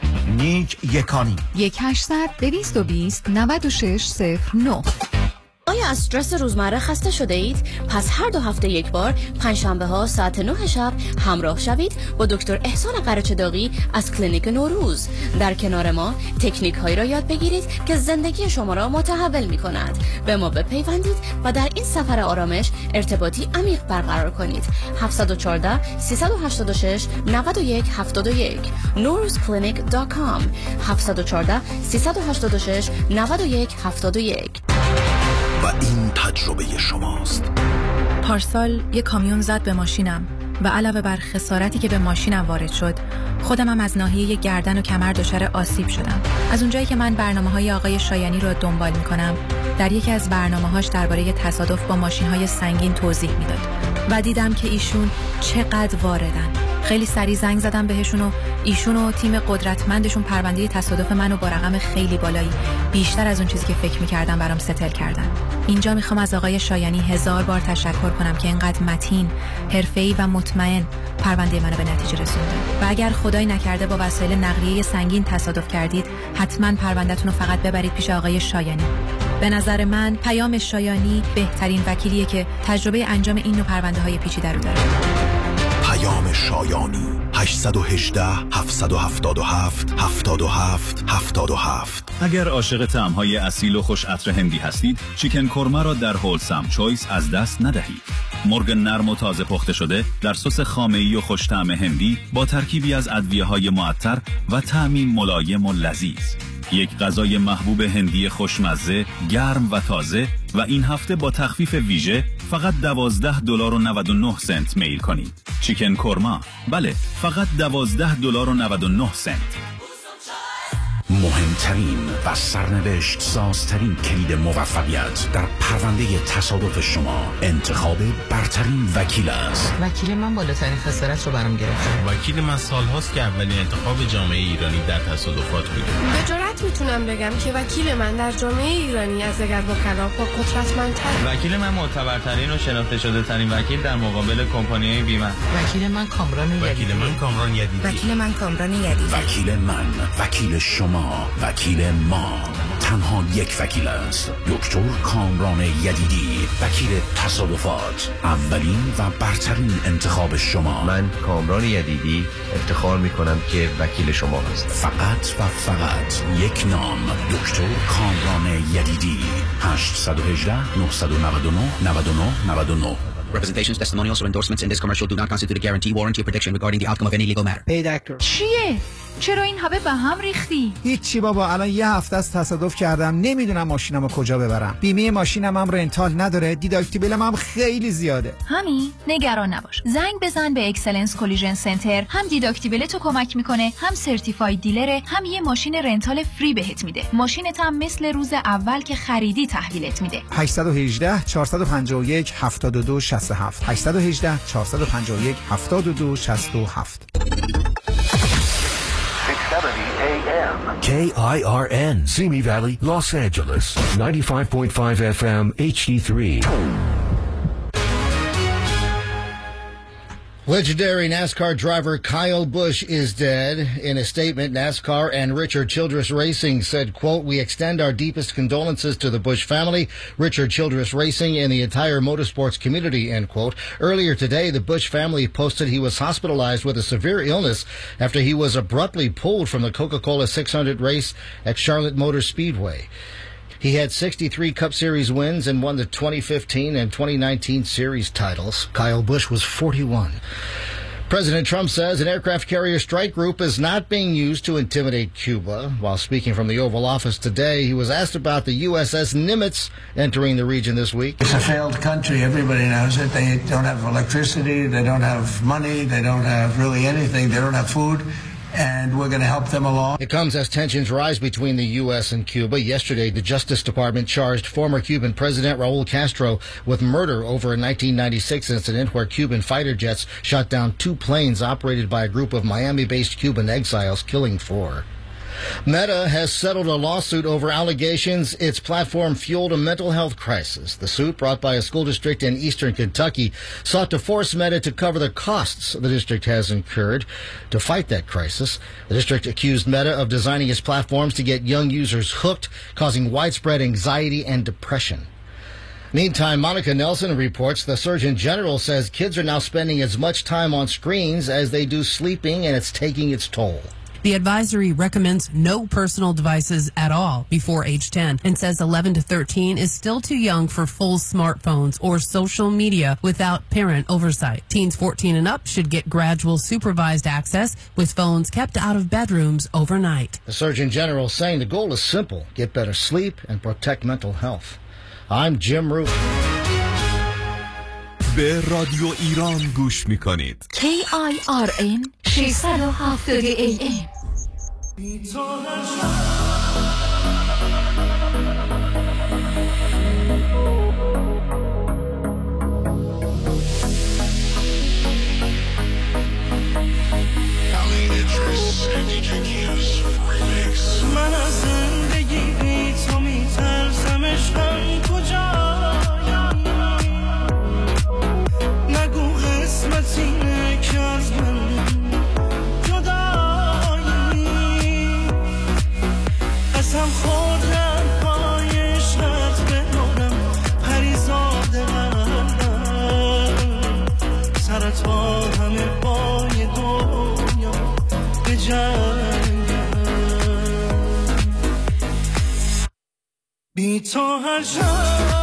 نیک یکانی. 1-800-220-9609. آیا آیا از استرس روزمره خسته شده اید؟ پس هر 2 هفته یک بار پنجشنبه ها ساعت 9 شب همراه شوید با دکتر احسان قرچداغی از کلینیک نوروز. در کنار ما تکنیک هایی را یاد بگیرید که زندگی شما را متحول می کند. به ما بپیوندید و در این سفر آرامش ارتباطی عمیق برقرار کنید. 714 386 91 71 nowruzclinic.com 714 386 91 71. و این تجربه شماست. پارسال یک کامیون زد به ماشینم و علاوه بر خسارتی که به ماشینم وارد شد، خودمم از ناحیه گردن و کمر دچار آسیب شدم. از اونجایی که من برنامه‌های آقای شایانی رو دنبال می‌کنم، در یکی از برنامه‌هاش درباره تصادف با ماشین‌های سنگین توضیح میداد و دیدم که ایشون چقدر واردن. خیلی سریع زنگ زدم بهشون و ایشون و تیم قدرتمندشون پرونده تصادف منو با رقم خیلی بالایی، بیشتر از اون چیزی که فکر می‌کردم، برام ستل کردن. اینجا میخوام از آقای شایانی 1000 بار تشکر کنم که اینقدر متین، حرفه‌ای و مطمئن پرونده منو به نتیجه رسونده. و اگر خدای نکرده با وسایل نقلیه سنگین تصادف کردید، حتما پروندهتون رو فقط ببرید پیش آقای شایانی. به نظر من پیام شایانی بهترین وکیلیه که تجربه انجام این نوع پرونده‌های پیچیده رو داره. پیام شایانی 818 777 77 77. اگر عاشق طعم‌های اصیل و خوش عطر هندی هستید، چیکن کورما را در هولسم چویس از دست ندهید. مرغ نرم و تازه پخته شده در سس خامه‌ای و خوش طعم هندی با ترکیبی از ادویه‌های معطر و طعمی ملایم و لذیذ. یک غذای محبوب هندی خوشمزه، گرم و تازه و این هفته با تخفیف ویژه فقط $12.99 میل کنید. چیکن کورما، بله، فقط $12.99. مهمترین و سرنوشت سازترین کلید موفقیت در پرونده تصادف شما انتخاب برترین وکیل است. وکیل من بالاترین خسارت رو برام گرفته. وکیل من سالهاست که اولین انتخاب جامعه ایرانی در تصادفات بوده. به جرات میتونم بگم که وکیل من در جامعه ایرانی از دیگر وکلا با قدرتمندتر. وکیل من معتبرترین و شناخته شده ترین وکیل در مقابل کمپانی‌های بیمه. وکیل من کامران یدیدی. وکیل من کامران یدیدی. وکیل من کامران یدیدی. وکیل من، وکیل شما، وکیل ما. تنها یک وکیل است، دکتر کامران یدیدی، وکیل تصادفات. اولین و برترین انتخاب شما. من کامران یدیدی افتخار میکنم که وکیل شما هست. فقط و فقط یک نام، دکتر کامران یدیدی. 818 999 99 99. Representations, testimonials, or endorsements in this commercial do not constitute a guarantee, warranty, or prediction regarding the outcome of any legal matter. Hey doctor. چیه؟ چرا این همه به هم ریختی؟ هیچی بابا، الان یه هفته از تصادف کردم، نمیدونم ماشینمو کجا ببرم. بیمه ماشینم هم رنتال نداره، دیداکتیبلم هم خیلی زیاده. همین، نگران نباش. زنگ بزن به اکسلنس کلیژن سنتر، هم دیداکتیبلتو کمک میکنه، هم سرتیفاید دیلره، هم یه ماشین رنتال فری بهت میده. ماشینت هم مثل روز اول که خریدی تحویلت میده. 818 451 72 67 818 451 72 67. 670 AM. KIRN, Simi Valley, Los Angeles, 95.5 FM, HD3. Legendary NASCAR driver Kyle Busch is dead. In a statement, NASCAR and Richard Childress Racing said, quote, "We extend our deepest condolences to the Busch family, Richard Childress Racing, and the entire motorsports community," end quote. Earlier today, the Busch family posted he was hospitalized with a severe illness after he was abruptly pulled from the Coca-Cola 600 race at Charlotte Motor Speedway. He had 63 Cup Series wins and won the 2015 and 2019 series titles. Kyle Busch was 41. President Trump says an aircraft carrier strike group is not being used to intimidate Cuba. While speaking from the Oval Office today, he was asked about the USS Nimitz entering the region this week. It's a failed country. Everybody knows it. They don't have electricity. They don't have money. They don't have really anything. They don't have food. And we're going to help them along. It comes as tensions rise between the U.S. and Cuba. Yesterday, the Justice Department charged former Cuban President Raul Castro with murder over a 1996 incident where Cuban fighter jets shot down 2 planes operated by a group of Miami-based Cuban exiles, killing 4. Meta has settled a lawsuit over allegations its platform fueled a mental health crisis. The suit, brought by a school district in eastern Kentucky, sought to force Meta to cover the costs the district has incurred to fight that crisis. The district accused Meta of designing its platforms to get young users hooked, causing widespread anxiety and depression. Meantime, Monica Nelson reports the Surgeon General says kids are now spending as much time on screens as they do sleeping, and it's taking its toll. The advisory recommends no personal devices at all before age 10 and says 11 to 13 is still too young for full smartphones or social media without parent oversight. Teens 14 and up should get gradual supervised access with phones kept out of bedrooms overnight. The Surgeon General saying the goal is simple: get better sleep and protect mental health. I'm Jim Root. به رادیو ایران گوش میکنید. KIRN 670 AM. من از زندگی بی تو میترسم، عشقم کجایی؟ نگو قسمت اینه که از من جدایی. قسم خوردم پای عشقت بمانم، پریزاد قلبم، سرت با همه پای دنیا به جنگم. بی تو هر شب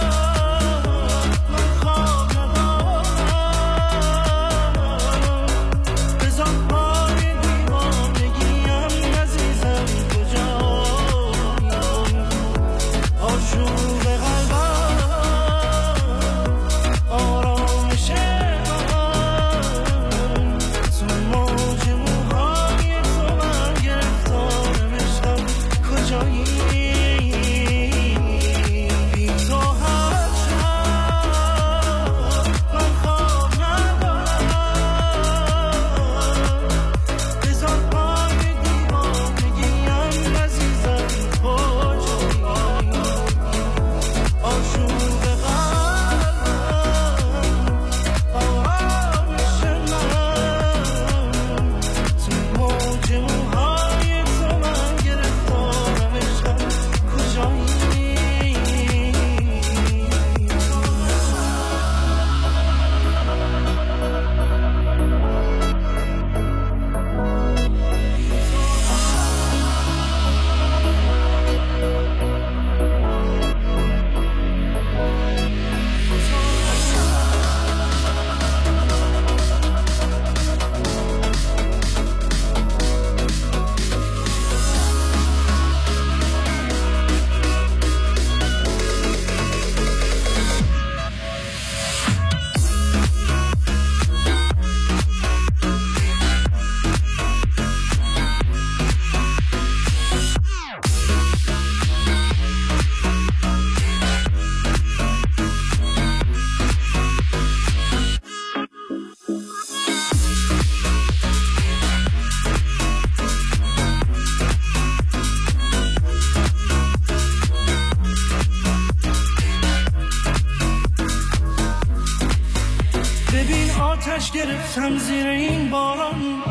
آتش گرفتم زیر این باران،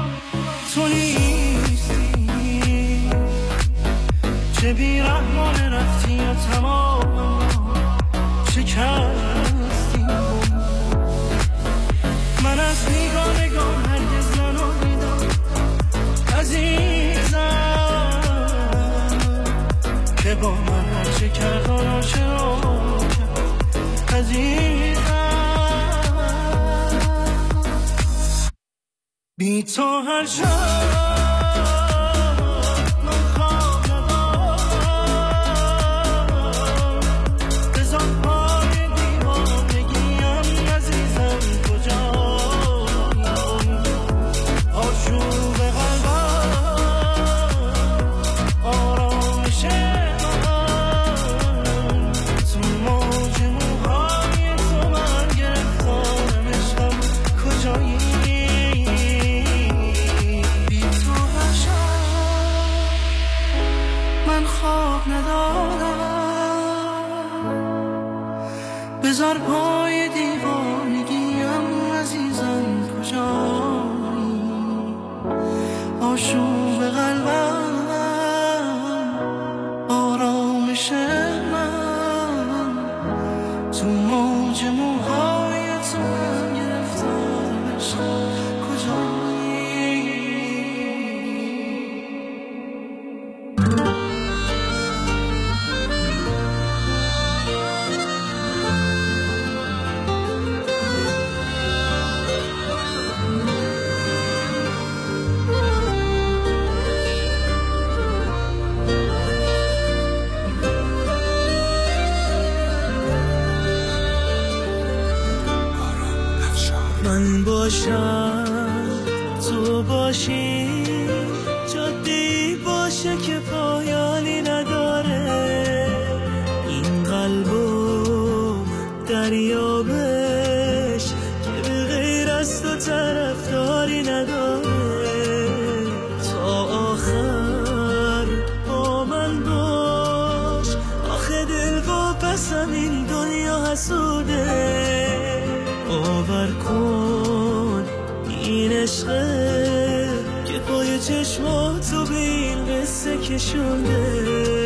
تو نیستی چه بی‌رحمانه رفتی و تمام شکستی. من از بیگانگان هرگز ننامیدم عزیزم، که با من هرچه کرد آشنا کرد عزیزم. بی تو هر شب تو من باشم تو باشی، جاده‌ای باشه که پایانی نداره، این قلبو دریابش که به غیر از تو طرفداری نداره، تا آخر با من باش، آخه دل واپسم این دنیا حسوده، باور کن این عشقه که پای چشماتو به این قصه کشونده.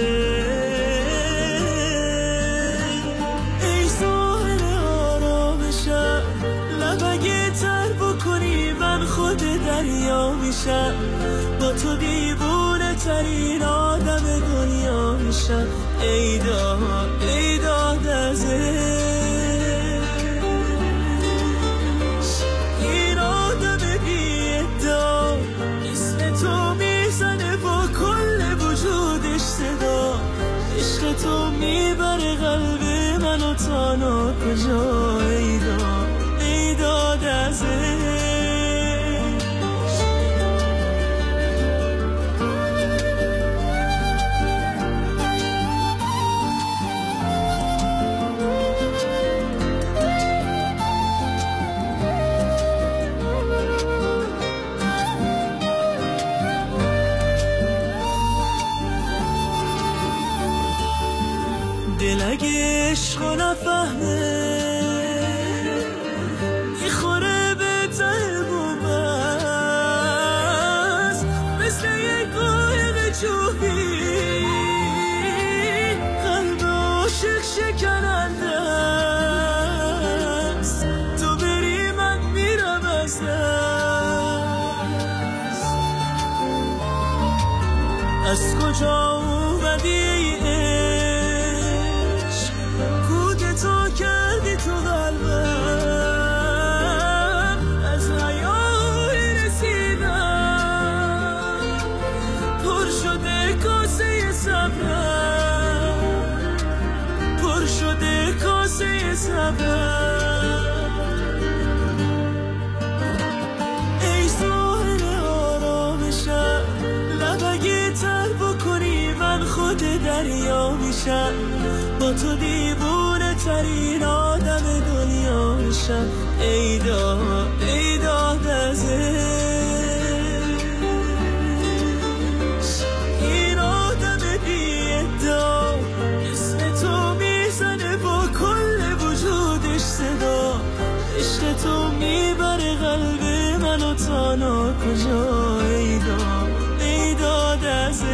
ای ساحل آرامشم، لب اگه تر بکنی من خود دریا میشم، با تو دیوونه ترین آدم دنیا میشم. ای داد از این آدم بی ادعا، اسم تو میزنه با کل وجودش صدا، عشق تو میبره قلب منو تا ناکجا. ای داد از دل اگه عشقو نفهمه میخوره به ته بومست، مثل یک قایق چوبی قلب عاشق شکننده است، تو بری من میرم از دست. از کجا اومدی تو کردی تو قلبم، از حیای رسیدم پر شده کاسه صبرم، پر شده کاسه صبرم. ای ساحل آرامشم، لب اگه تر بکنی من خود دریا میشم، با تو دیوونه ترین آدم دنیا میشم. ای داد از این آدم بی ادعا، اسم تو میزنه با کل وجودش صدا، عشق تو میبره قلب منو تا ناکجا. ای داد از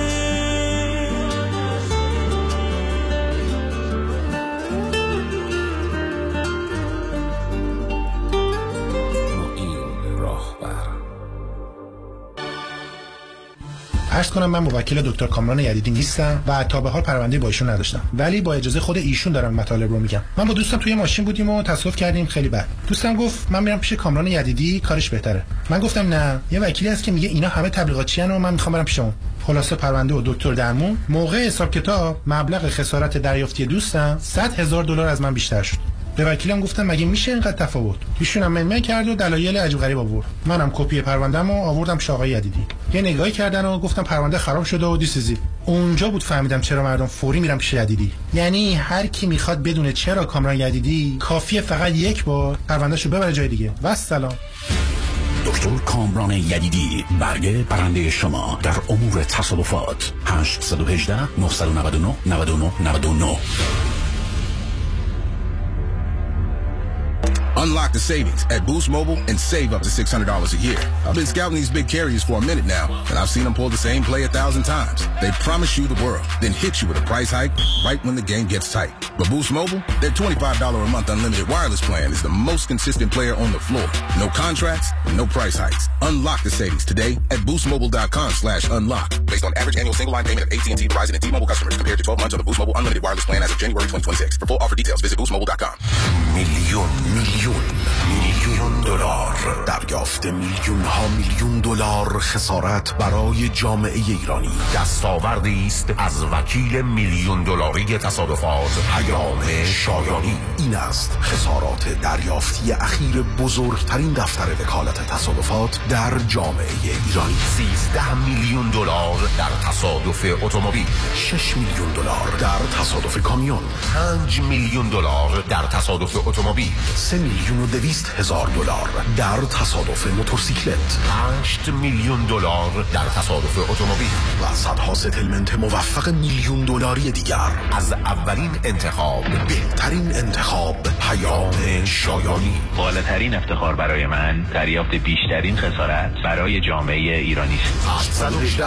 عرض کنم من موکل دکتر کامران یدیدی نیستم و تا به حال پرونده با ایشون نداشتم، ولی با اجازه خود ایشون دارم مطالب رو میگم. من با دوستم توی ماشین بودیم و تصادف کردیم خیلی بد. دوستم گفت من میرم پیش کامران یدیدی کارش بهتره. من گفتم نه، یه وکیلی هست که میگه اینا همه تبلیغاتچیان و من میخوام برم پیش اون. خلاصه پرونده و دکتر درمون موقع حساب کتاب مبلغ خسارت دریافتی دوستم $100,000 از من بیشتر شد. به وکیلم گفتم مگه میشه اینقدر تفاوت؟ ایشون هم منمن کرد و دلایل عجیب غریب آورد. منم کپی پروندهمو آوردم پیش آقای یدیدی. یه نگاهی کردن و گفتم پرونده خراب شده و دیسیزی. اونجا بود فهمیدم چرا مردم فوری میرن پیش یدیدی. یعنی هر کی میخواد بدونه چرا کامران یدیدی، کافیه فقط یک بار پروندهشو ببره جای دیگه. و سلام. دکتر کامران یدیدی، برگه برنده شما در امور تصادفات. 818 999 99 99. Unlock the savings at Boost Mobile and save up to $600 a year. I've been scouting these big carriers for a minute now, and I've seen them pull the same play 1,000 times. They promise you the world, then hit you with a price hike right when the game gets tight. But Boost Mobile, their $25 a month unlimited wireless plan is the most consistent player on the floor. No contracts, no price hikes. Unlock the savings today at boostmobile.com/unlock. Based on average annual single line payment of AT&T, Verizon, and T-Mobile customers compared to 12 months of the Boost Mobile unlimited wireless plan as of January 2026. For full offer details, visit boostmobile.com. $1,000,000 دریافت. دریافت میلیون ها میلیون دلار خسارت برای جامعه ایرانی دستاوردی است از وکیل میلیون دلاری تصادفات پیام شایانی. این است خسارات دریافتی اخیر بزرگترین دفتر وکالت تصادفات در جامعه ایرانی. 13 میلیون دلار در تصادف اتومبیل، 6 میلیون دلار در تصادف کامیون، 5 میلیون دلار در تصادف اتومبیل، 3 میلیون و 200 هزار دلار در تصادف موتورسیکلت، 8 میلیون دلار در تصادف اتومبیل و صدها ستلمنت موفق میلیون دلاری دیگر. از اولین انتخاب، بهترین انتخاب، پیام شایانی. بالاترین افتخار برای من دریافت بیشترین خسارت برای جامعه ایرانی است. 818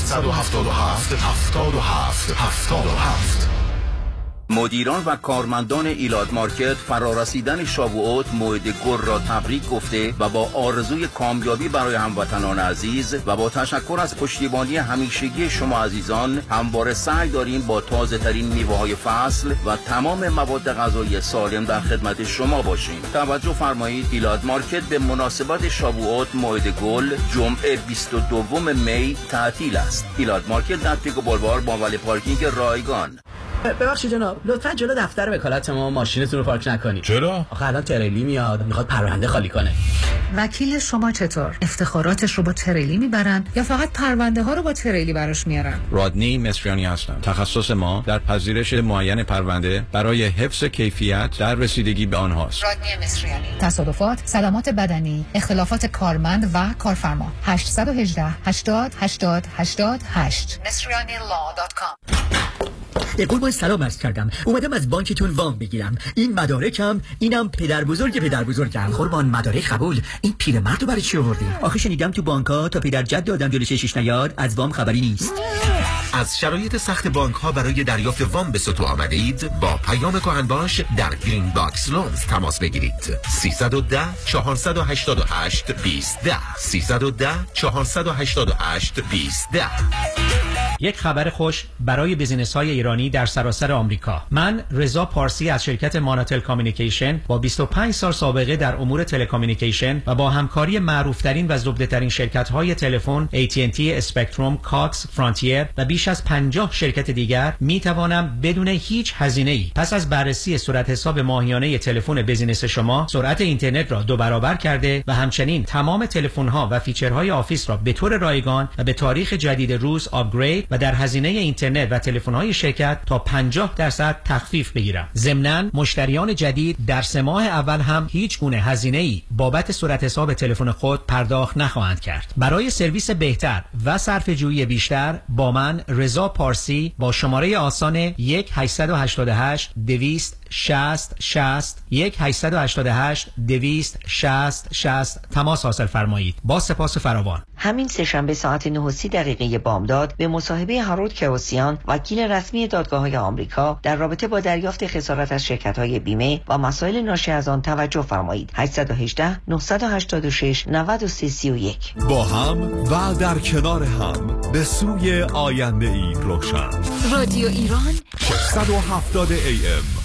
777 77 77. مدیران و کارمندان ایلاد مارکت فرارسیدن شابوئوت موعد گل را تبریک گفته و با آرزوی کامیابی برای هموطنان عزیز و با تشکر از پشتیبانی همیشگی شما عزیزان، همواره سعی داریم با تازه ترین میوه‌های فصل و تمام مواد غذایی سالم در خدمت شما باشیم. توجه فرمایید، ایلاد مارکت به مناسبت شابوئوت موعد گل جمعه 22 می تعطیل است. ایلاد مارکت در پیکو بولوار با ولی پارکینگ رایگان. ببخشید جناب، لطفاً جلو دفتر وکالت ما ماشینتون رو پارک نکنید. چرا؟ آخه الان تریلی میاد میخواد پرونده خالی کنه. وکیل شما چطور؟ افتخاراتش رو با تریلی میبرن یا فقط پرونده ها رو با تریلی براش میارن؟ رادنی مصریانی هستم. تخصص ما در پذیرش معین پرونده برای حفظ کیفیت در رسیدگی به آنهاست. رادنی مصریانی. تصادفات، صدمات بدنی، اختلافات کارمند و کارفرما. 818 80 80 88 مصریanilaw.com. به قربان سلام عرض کردم. اومدم از بانکتون وام بگیرم. این مدارکم، اینم پدر بزرگم. قربان مدارک قبول. این پیرمردو برای چی آوردین؟ آخه شنیدم تو بانک‌ها تا پدر جد آدم جلوی چشش نیاد از وام خبری نیست. از شرایط سخت بانک‌ها برای دریافت وام به سطوح آمدید؟ با پیام کهنباش در گرین باکس لونز تماس بگیرید. 310 488 2010 310 488 2010. یک خبر خوش برای بیزینس‌های ایرانی در سراسر آمریکا. من رضا پارسی از شرکت ماناتل کامیونیکیشن با 25 سال سابقه در امور تلکامیونیکیشن و با همکاری معروف‌ترین و زبده‌ترین شرکت‌های تلفن AT&T، اسپکتروم، کاکس، فرانتیر و بیش از 50 شرکت دیگر می‌توانم بدون هیچ هزینه‌ای پس از بررسی صورت حساب ماهیانه تلفن بیزینس شما سرعت اینترنت را 2 برابر کرده و همچنین تمام تلفن‌ها و فیچرهای آفیس را به طور رایگان و به تاریخ جدید روز آپگرید و در هزینه اینترنت و تلفن‌های شرکت تا 50% تخفیف بگیرم. ضمناً مشتریان جدید در 3 ماه اول هم هیچ گونه هزینه‌ای بابت صورت حساب تلفن خود پرداخت نخواهند کرد. برای سرویس بهتر و صرفه‌جویی بیشتر با من رضا پارسی با شماره آسان 1888 260 60 1888 260 60 تماس حاصل فرمایید. با سپاس فراوان. همین سه‌شنبه ساعت 9:30 بامداد به مصاحبه هارولد کوسیان وکیل رسمی دادگاه‌های آمریکا در رابطه با دریافت خسارت از شرکت‌های بیمه و مسائل ناشی از آن توجه فرمایید. 818 986 9331. با هم و در کنار هم به سوی آینده ای روشن. رادیو ایران 670 AM.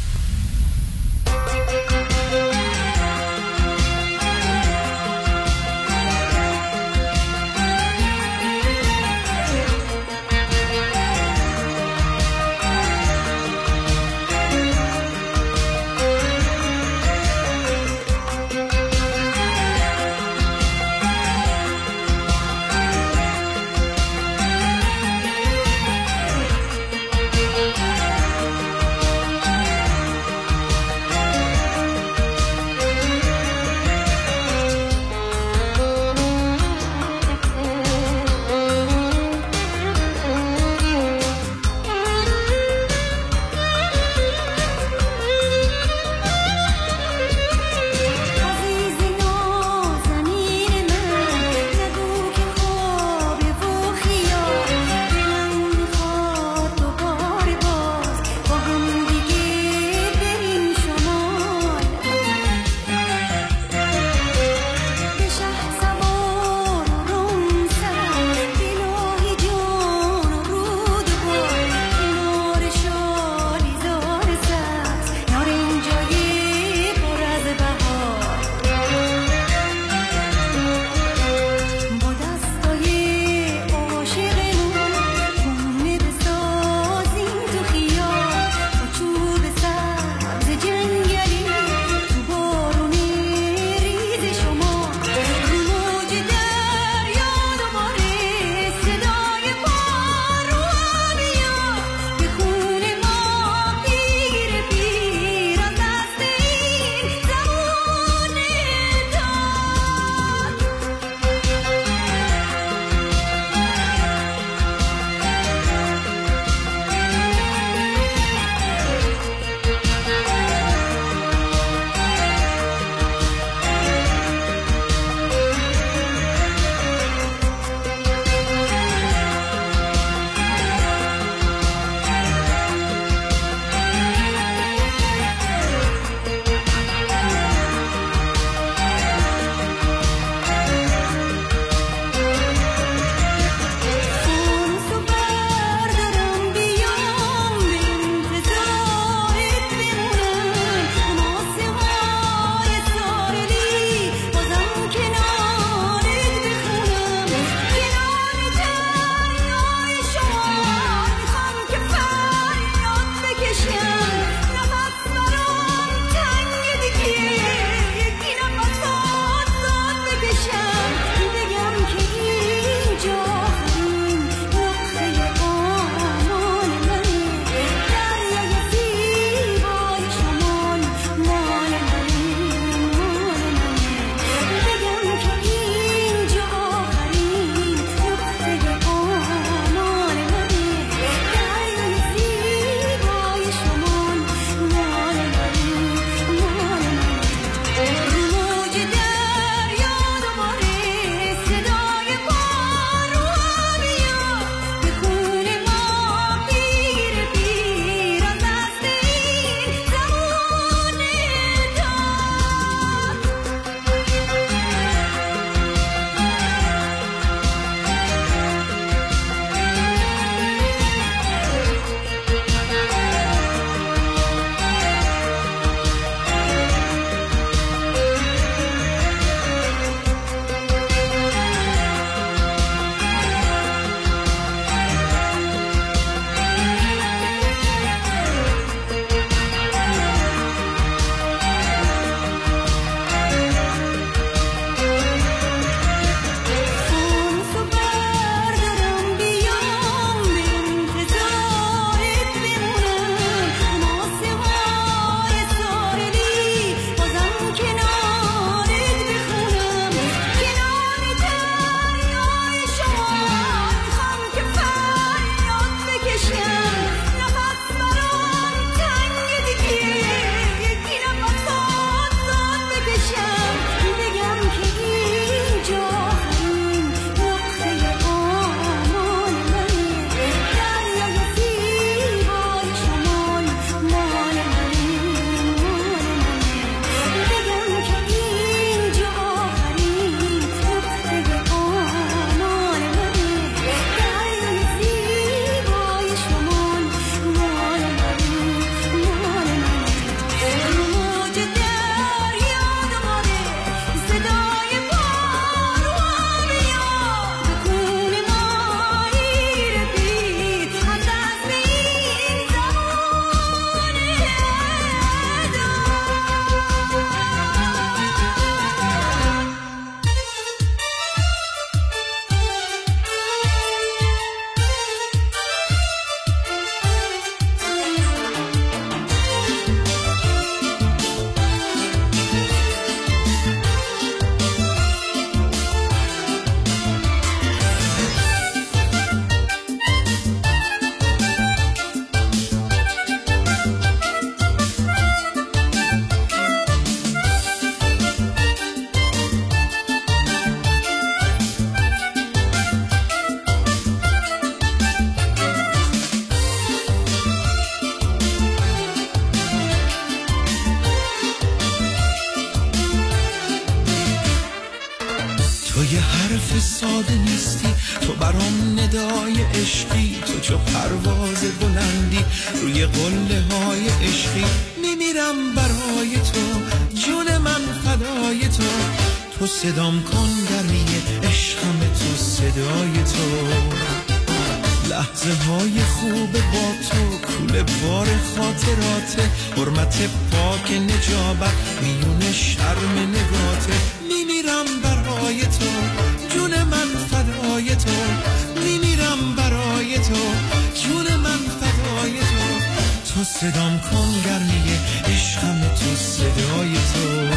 تو یه حرف ساده نیستی، تو برام ندای عشقی، تو چو پرواز بلندی روی قله های عشقی. میمیرم برای تو جون من فدای تو، تو صدام کن گرمی عشقم، تو صدای تو. لحظه های خوب با تو کوله بار خاطراته، حرمت پاک نجابت میون شرم نگاته. میمیرم برای تو جون من فدای تو، میمیرم برای تو جون من فدای تو. تو صدام کن گرمی عشقم، تو صدای تو.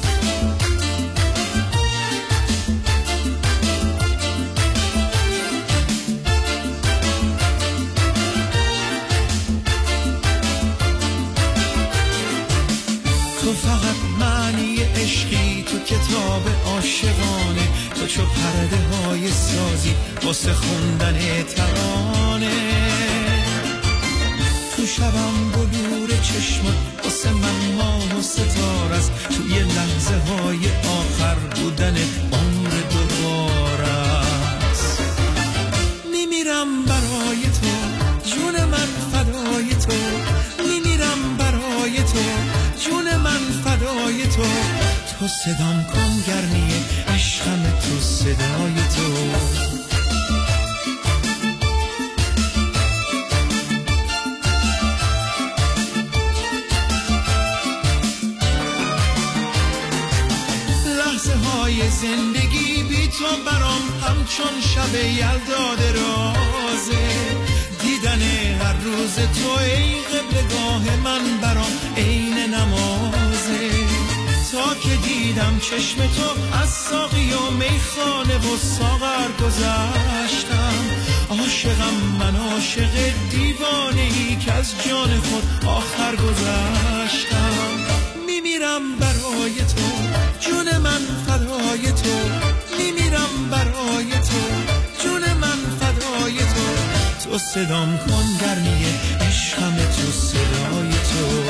تو فقط معنی عشقی تو کتاب عاشقانه، تو چو پرده های سازی واسه خوندن ترانه. تو شبم بلور چشمت واسه من ماه و ستاره است، توی لحظه های آخر بودن عمر دوباره است. میمیرم برای تو جون من فدای تو، میمیرم برای تو جون من فدای تو. تو صدام کن گرمی عشقم، تو صدای تو. لحظه های زندگی بی تو برام همچون شب یلدا درازه، دیدن هر روز تو ای قبلگاه من برام عین نمازه. تا که دیدم چشم تو از ساقی و میخانه و ساغر گذشتم. عاشقم من، عاشق دیوانه ای که از جان خود آخر گذشتم. میمیرم برای تو جون من فدای تو، میمیرم برای تو جون من فدای تو. تو صدام کن گرمی عشقم، تو صدای تو.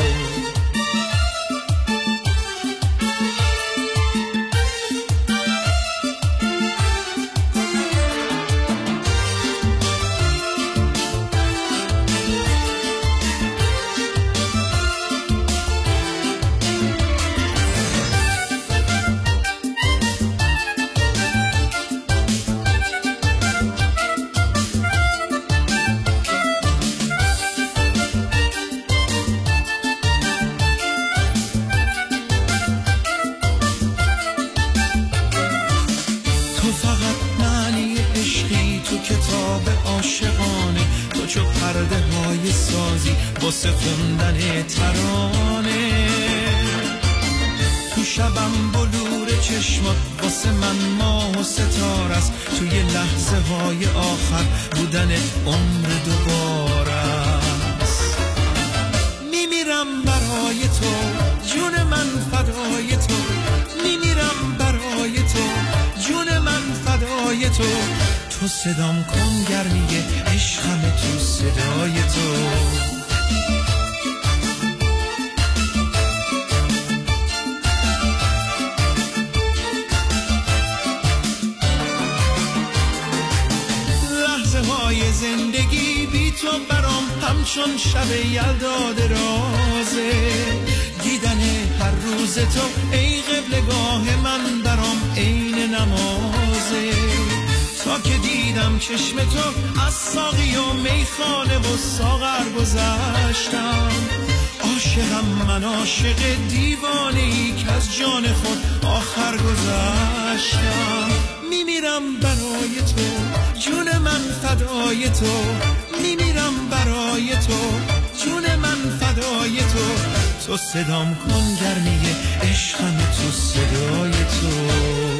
واسه خوندن ترانه. تو شبم بلور چشمات واسه من ماه و ستاره است، توی لحظه های آخر بودن عمر دوباره است. میمیرم برای تو جون من فدای تو، میمیرم برای تو جون من فدای تو. تو صدام کن گرمی عشقم، تو صدای تو. زندگی بی تو برام همچون شب یلدا درازه، دیدن هر روز تو ای قبلگاه من برام عین نمازه. تا که دیدم چشم تو از ساقی و میخانه و ساغر گذشتم. عاشقم من، عاشق دیوانه ای که از جان خود آخر گذشتم. میمیرم برای تو جون من فدای تو، میمیرم برای تو جون من فدای تو. تو صدام کن گرمی عشقم، تو صدای تو.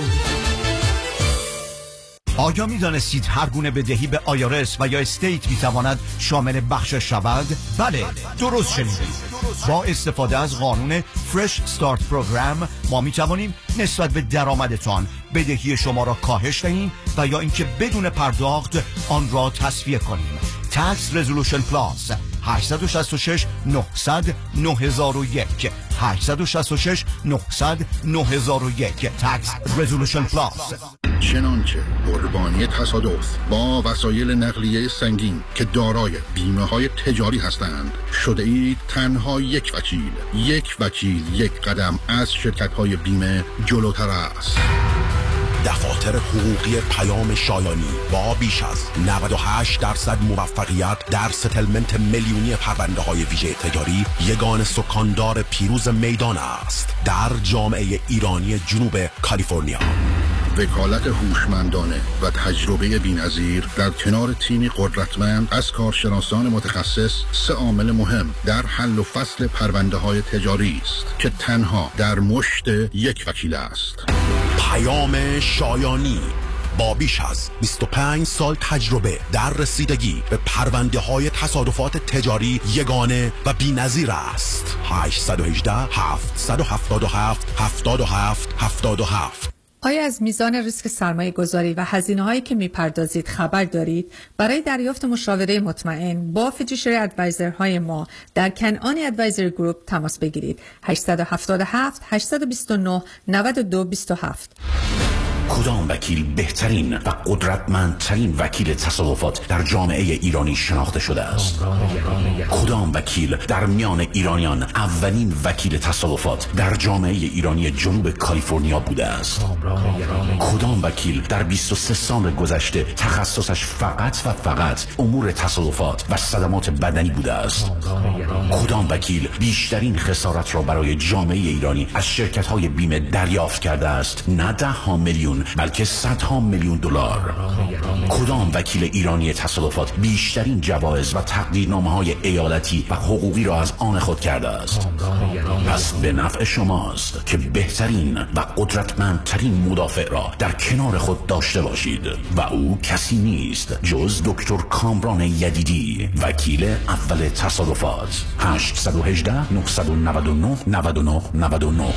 آیا می‌دانستید هر گونه بدهی به آیارس و یا استیت می‌تواند شامل بخشش شود؟ بله، درست شنیدید. با استفاده از قانون فرش استارت پروگرام ما می‌توانیم نسبت به درآمدتان بدهی شما را کاهش دهیم و یا اینکه بدون پرداخت آن را تسویه کنیم. Tax Resolution Plus 866 900 9001 866 900 9001 Tax Resolution Plus. چنانچه قربانی تصادف با وسایل نقلیه سنگین که دارای بیمه های تجاری هستند شده اید تنها یک وکیل یک قدم از شرکت های بیمه جلوتر است. دفاتر حقوقی پیام شایانی با بیش از 98% موفقیت در ستلمنت میلیونی پرونده های ویژه تجاری یگان سکاندار پیروز میدان است در جامعه ایرانی جنوب کالیفرنیا. وکالت هوشمندانه و تجربه بی‌نظیر در کنار تیمی قدرتمند از کارشناسان متخصص سه عامل مهم در حل و فصل پرونده های تجاری است که تنها در مشت یک وکیل است. پیام شایانی با بیش از 25 سال تجربه در رسیدگی به پرونده های تصادفات تجاری یگانه و بی‌نظیر است. 818 777 77 77. آیا از میزان ریسک سرمایه گذاری و هزینه هایی که میپردازید خبر دارید؟ برای دریافت مشاوره مطمئن با فیدوشری ادوایزر های ما در کنعانی ادوایزر گروپ تماس بگیرید. 877 829 9227. کدام وکیل بهترین و قدرتمندترین وکیل تصادفات در جامعه ایرانی شناخته شده است؟ کدام وکیل در میان ایرانیان اولین وکیل تصادفات در جامعه ایرانی جنوب کالیفرنیا بوده است؟ کدام وکیل در 23 سال گذشته تخصصش فقط و فقط امور تصادفات و صدمات بدنی بوده است؟ کدام وکیل بیشترین خسارت را برای جامعه ایرانی از شرکت‌های بیمه دریافت کرده است؟ نه 10 میلیون بلکه صدها میلیون دلار. کدام وکیل ایرانی تصادفات بیشترین جوایز و تقدیرنامه‌های ایالتی و حقوقی را از آن خود کرده است؟ پس به نفع شماست که بهترین و قدرتمندترین مدافع را در کنار خود داشته باشید و او کسی نیست جز دکتر کامران یدیدی، وکیل اول تصادفات. 818 999 99 99.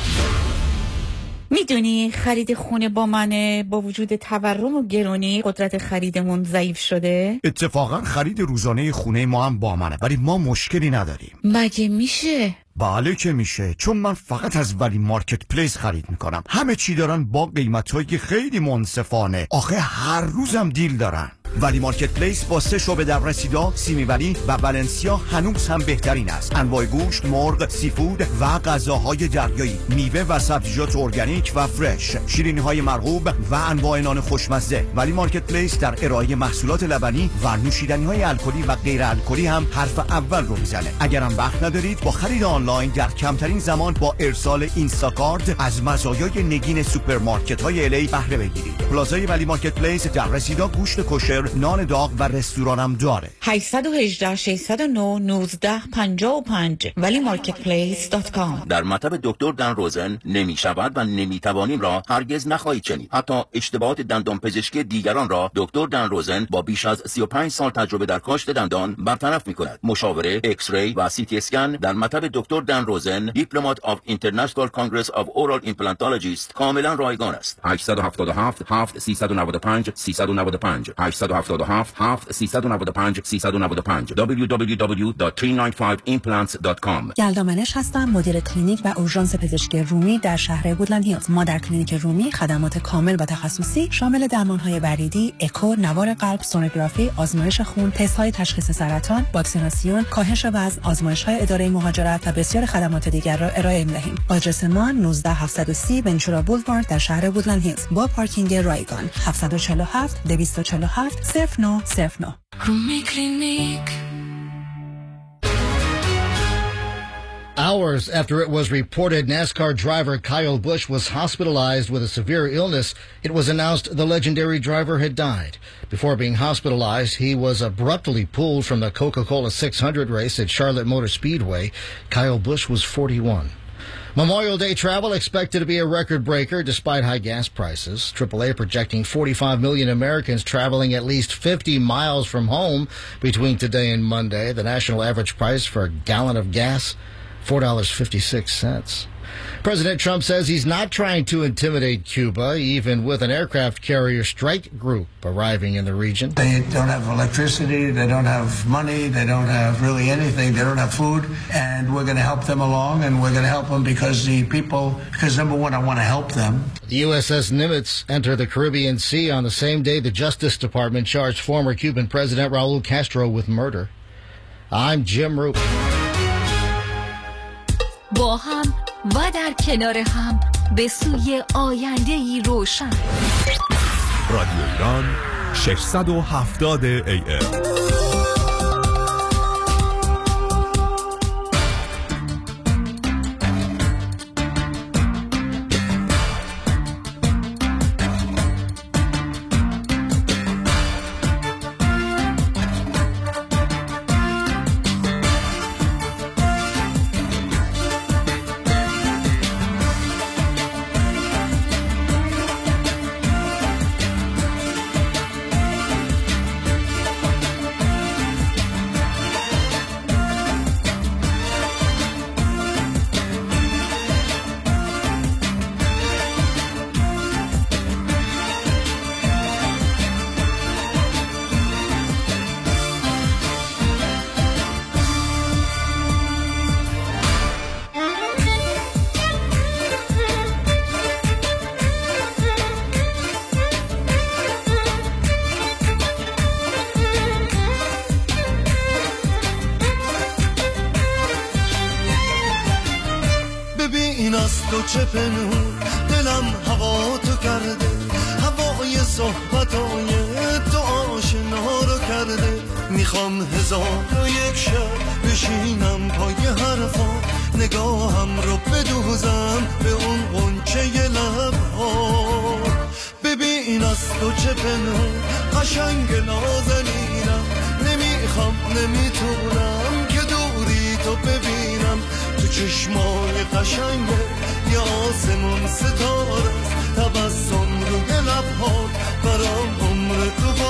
میدونی خرید خونه با منه با وجود تورم و گرونی قدرت خریدمون ضعیف شده؟ اتفاقا خرید روزانه خونه ما هم با منه ولی ما مشکلی نداریم. مگه میشه؟ بله که میشه، چون من فقط از ولی مارکت پلیس خرید میکنم. همه چی دارن با قیمتایی خیلی منصفانه. آخه هر روزم دیل دارن. ولی مارکت پلیس با 3 شعبه در رسیدا، سیمی ولی و ولنسیا هنوز هم بهترین است. انواع گوشت، مرغ، سیفود و غذاهای دریایی، میوه و سبزیجات ارگانیک و فرش، شیرینی‌های مرغوب و انواع نان خوشمزه. ولی مارکت پلیس در ارائه محصولات لبنی و نوشیدنی‌های الکلی و غیر الکلی هم حرف اول رو میزنه. اگرم وقت ندارید با خرید آنلاین در کمترین زمان با ارسال اینستاکارت از مزایای نگین سوپرمارکت‌های الی بهره بگیرید. پلازای ولی مارکت پلیس در رسیدا گوشت کوشر، نان داغ و رستورانم داره. 818 609 1955 ولی marketplace.com. در مطب دکتر دن روزن نمی شود و نمی توانیم را هرگز نخواهید شنید. حتی اشتباهات دندان پزشکی دیگران را دکتر دن روزن با بیش از 35 سال تجربه در کاشت دندان برطرف می کند. مشاوره، ایکس ری و سی تی اسکن در مطب دکتر دن روزن، دیپلمات آف اینترنشنال کانگرس آف اورال ایمپلانتولوژیست، کاملا رایگان است. 877 7 395 395 877 7 395 395 www.395implants.com. یلدا منش هستم، مدیر کلینیک و اورژانس پزشکی رومی در شهر وودلند هیلز. ما در کلینیک رومی خدمات کامل و تخصصی شامل درمان‌های بریدی، اکو، نوار قلب، سونوگرافی، آزمایش خون، تست‌های تشخیص سرطان، واکسیناسیون، کاهش وزن، آزمایش‌های اداره مهاجرت و بسیار خدمات دیگر را ارائه می‌دهیم. آدرس ما 19730 ونچورا بولوارد در شهر وودلند هیلز با پارکینگ رایگان. 747 247 0909. رومی کلینیک. Hours after it was reported NASCAR driver Kyle Busch was hospitalized with a severe illness, it was announced the legendary driver had died. Before being hospitalized, he was abruptly pulled from the Coca-Cola 600 race at Charlotte Motor Speedway. Kyle Busch was 41. Memorial Day travel expected to be a record breaker despite high gas prices. AAA projecting 45 million Americans traveling at least 50 miles from home between today and Monday. The national average price for a gallon of gas, $4.56. President Trump says he's not trying to intimidate Cuba, even with an aircraft carrier strike group arriving in the region. They don't have electricity, they don't have money, they don't have really anything, they don't have food, and we're going to help them along, and we're going to help them because number one, I want to help them. The USS Nimitz entered the Caribbean Sea on the same day the Justice Department charged former Cuban President Raul Castro with murder. I'm Jim Roop. با هم و در کنار هم به سوی آینده‌ای روشن. رادیو ایران 670 AM. تو چه پنهون دلم هوا تو کرده، هوای صحبتای تو آشنا رو کرده. میخوام 1001 شب بشینم پای حرفا، نگاهم رو بدوزم به اون غنچه لبها. ببین از تو چه پنهون قشنگ نازنینم، نمیخوام نمیتونم که دوری تو ببینم. تو چشمای قشنگه یه آسمون ستاره، تبسم روی لبها برام عمر تو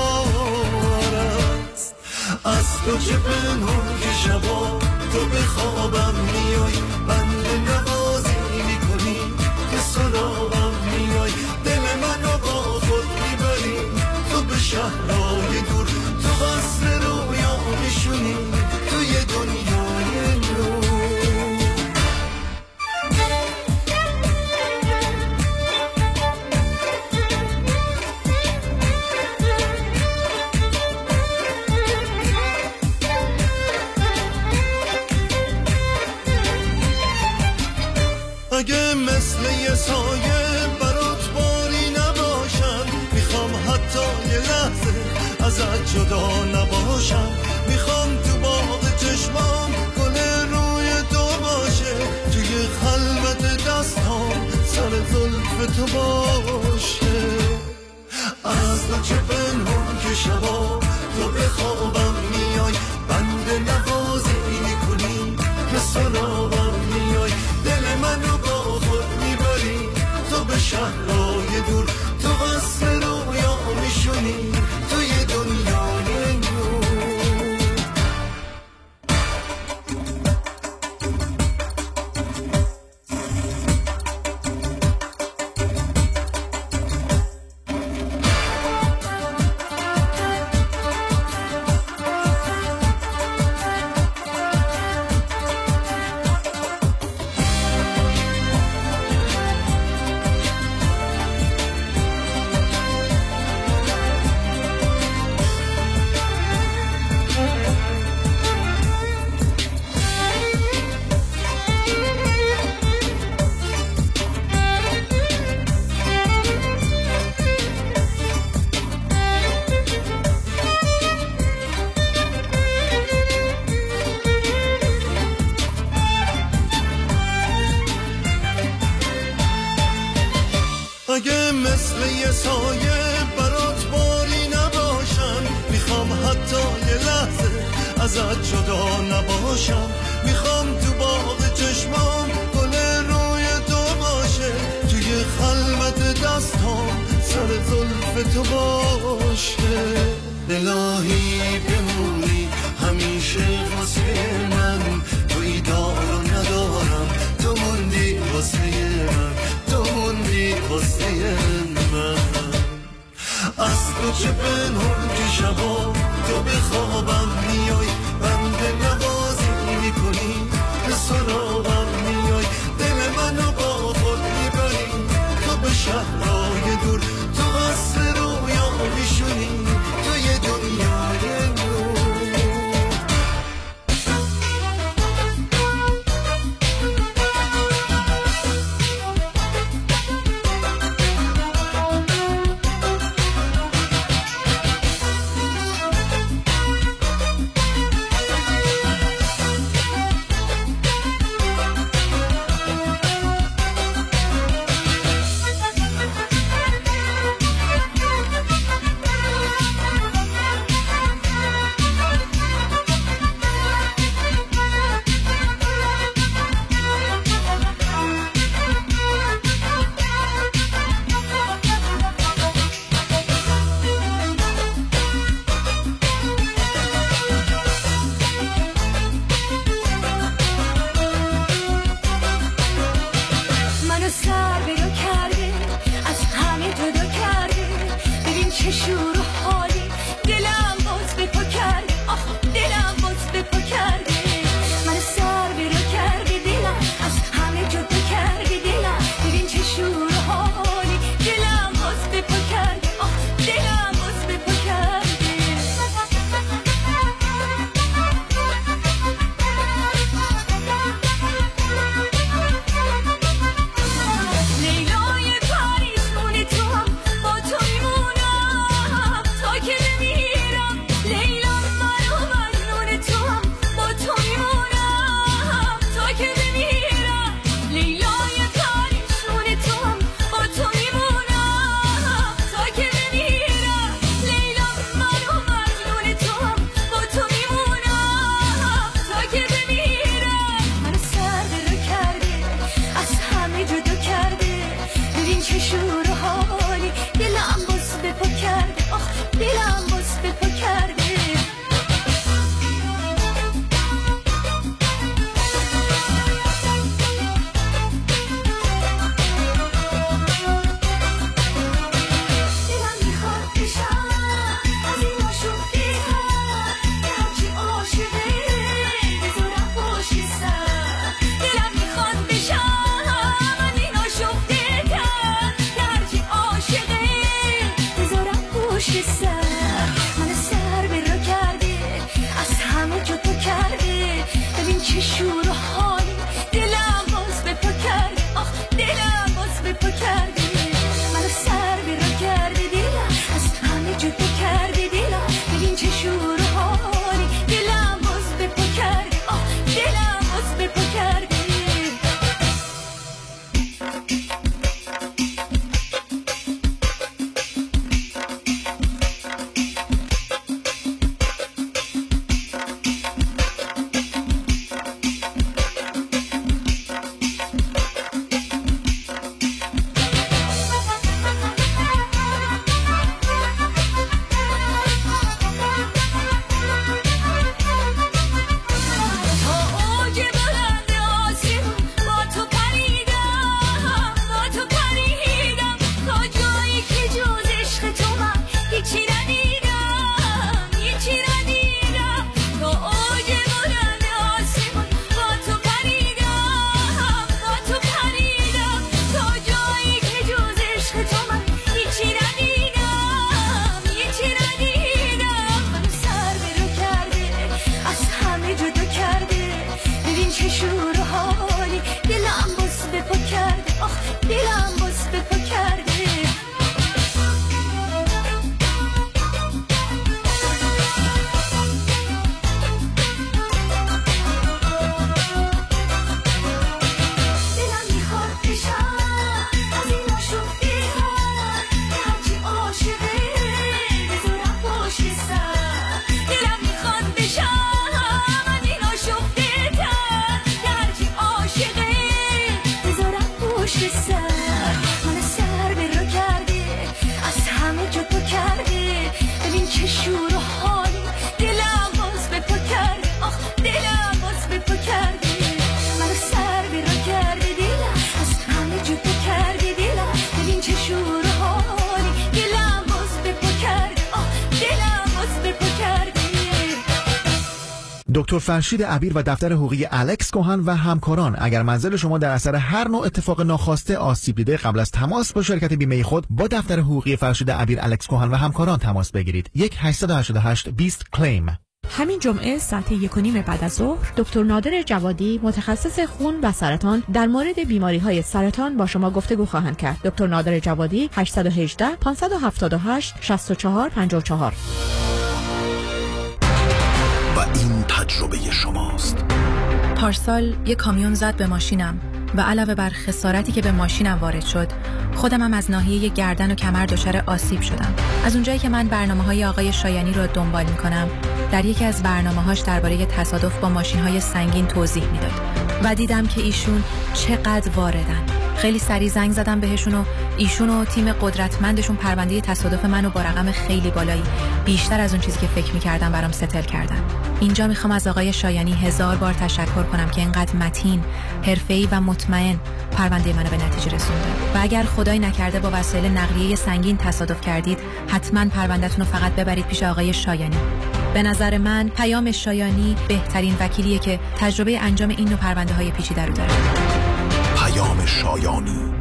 بارست. از تو چه پنهون که شبا تو به خوابم میای، بند نوازی میکنی که سراغم میای. دل منو با خود میبری تو به شهرهای دور، تو قصر رویا میشونی توی دنیای نور. اگه مثل یه سایه برات باری نباشم، میخوام حتی یه لحظه ازت جدا نباشم. میخوام تو باغ چشمام گل روی تو باشه، توی خلوت دستام سر زلف تو باشه. از تو چه پنهون که شبا تو به خوابم میای، بند نوازی میکنی که سراغم میای. دل منو با خود میبری تو به شهرهای دور، تو قصر رویا میشونی توی دنیای نور. اگه مثل یه سایه برات باری نباشم، میخوام حتی یه لحظه ازت جدا نباشم. میخوام تو باغ چشمام گل روی تو باشه، توی خلوت دستام سر زلف تو باشه. الهی بمونی همیشه واسه من، توی دارو ندارم تو موندی واسه من، تو موندی واسه من. از تو چه پنهون که شبا تو به خوابم میای، بنده نوازی میکنی به سراغم میای، دل منو با خود میبری تو به شهرهای دور، تو قصر رویا میشونی تو یه دنیای نور. لیلای پریشون تو هم با تو میمونم. دکتر فرشید عبیر و دفتر حقوقی الکس کهن و همکاران. اگر منزل شما در اثر هر نوع اتفاق ناخواسته آسیب دیده، قبل از تماس با شرکت بیمه خود با دفتر حقوقی فرشید عبیر الکس کهن و همکاران تماس بگیرید. 1-888-20 claim. همین جمعه ساعت 1:30 بعد از ظهر دکتر نادر جوادی متخصص خون و سرطان در مورد بیماری‌های سرطان با شما گفتگو خواهند کرد. دکتر نادر جوادی 818-578-6454. و این تجربه شماست. پارسال یک کامیون زد به ماشینم و علاوه بر خسارتی که به ماشینم وارد شد، خودمم از ناحیه گردن و کمر دچار آسیب شدم. از اونجایی که من برنامه‌های آقای شایانی رو دنبال می‌کنم، در یکی از برنامه‌هاش درباره تصادف با ماشین‌های سنگین توضیح میداد و دیدم که ایشون چقدر واردن. خیلی سریع زنگ زدم بهشون و ایشون و تیم قدرتمندشون پرونده تصادف منو با رقم خیلی بالایی، بیشتر از اون چیزی که فکر می‌کردم، برام ستل کردن. اینجا میخوام از آقای شایانی 1000 بار تشکر کنم که اینقدر متین، حرفه‌ای و مطمئن پرونده منو به نتیجه رسونده. و اگر خدای نکرده با وسایل نقلیه سنگین تصادف کردید، حتما پروندهتون رو فقط ببرید پیش آقای شایانی. به نظر من پیام شایانی بهترین وکیلیه که تجربه انجام این نوع پرونده‌های پیچیده رو داره. پیام شایانی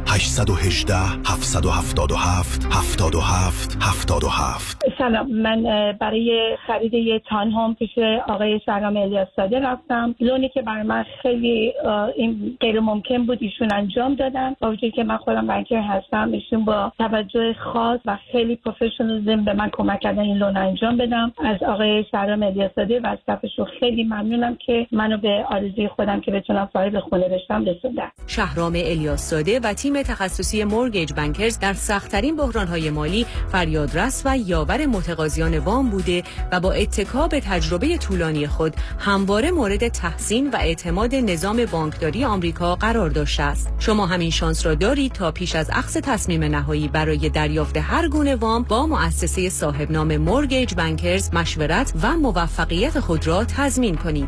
818-777-77-77. سلام، من برای خرید یه تانهام پیش آقای سلام الیاس‌زاده رفتم. لونی که برای من خیلی این غیر ممکن بود ایشون انجام دادن. با وجودی که من خودم بانکر هستم، ایشون با توجه خاص و خیلی پروفشنالیسم به من کمک کردن این لون انجام بدم. از آقای سلام الیاس‌زاده و استافشون خیلی ممنونم که منو به آرزوی خودم که بتونم فارغ خونه بشم رسوندن. شهرام الیاس‌زاده و تیم تخصصی مورگیج بانکرز در سخت‌ترین بحران‌های مالی فریادرس و یاور متقاضیان وام بوده و با اتکا به تجربه طولانی خود همواره مورد تحسین و اعتماد نظام بانکداری آمریکا قرار داشته است. شما همین شانس را دارید تا پیش از اخذ تصمیم نهایی برای دریافت هر گونه وام با مؤسسه صاحب نام مورگیج بانکرز مشورت و موفقیت خود را تضمین کنید.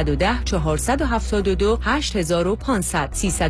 310-472-8500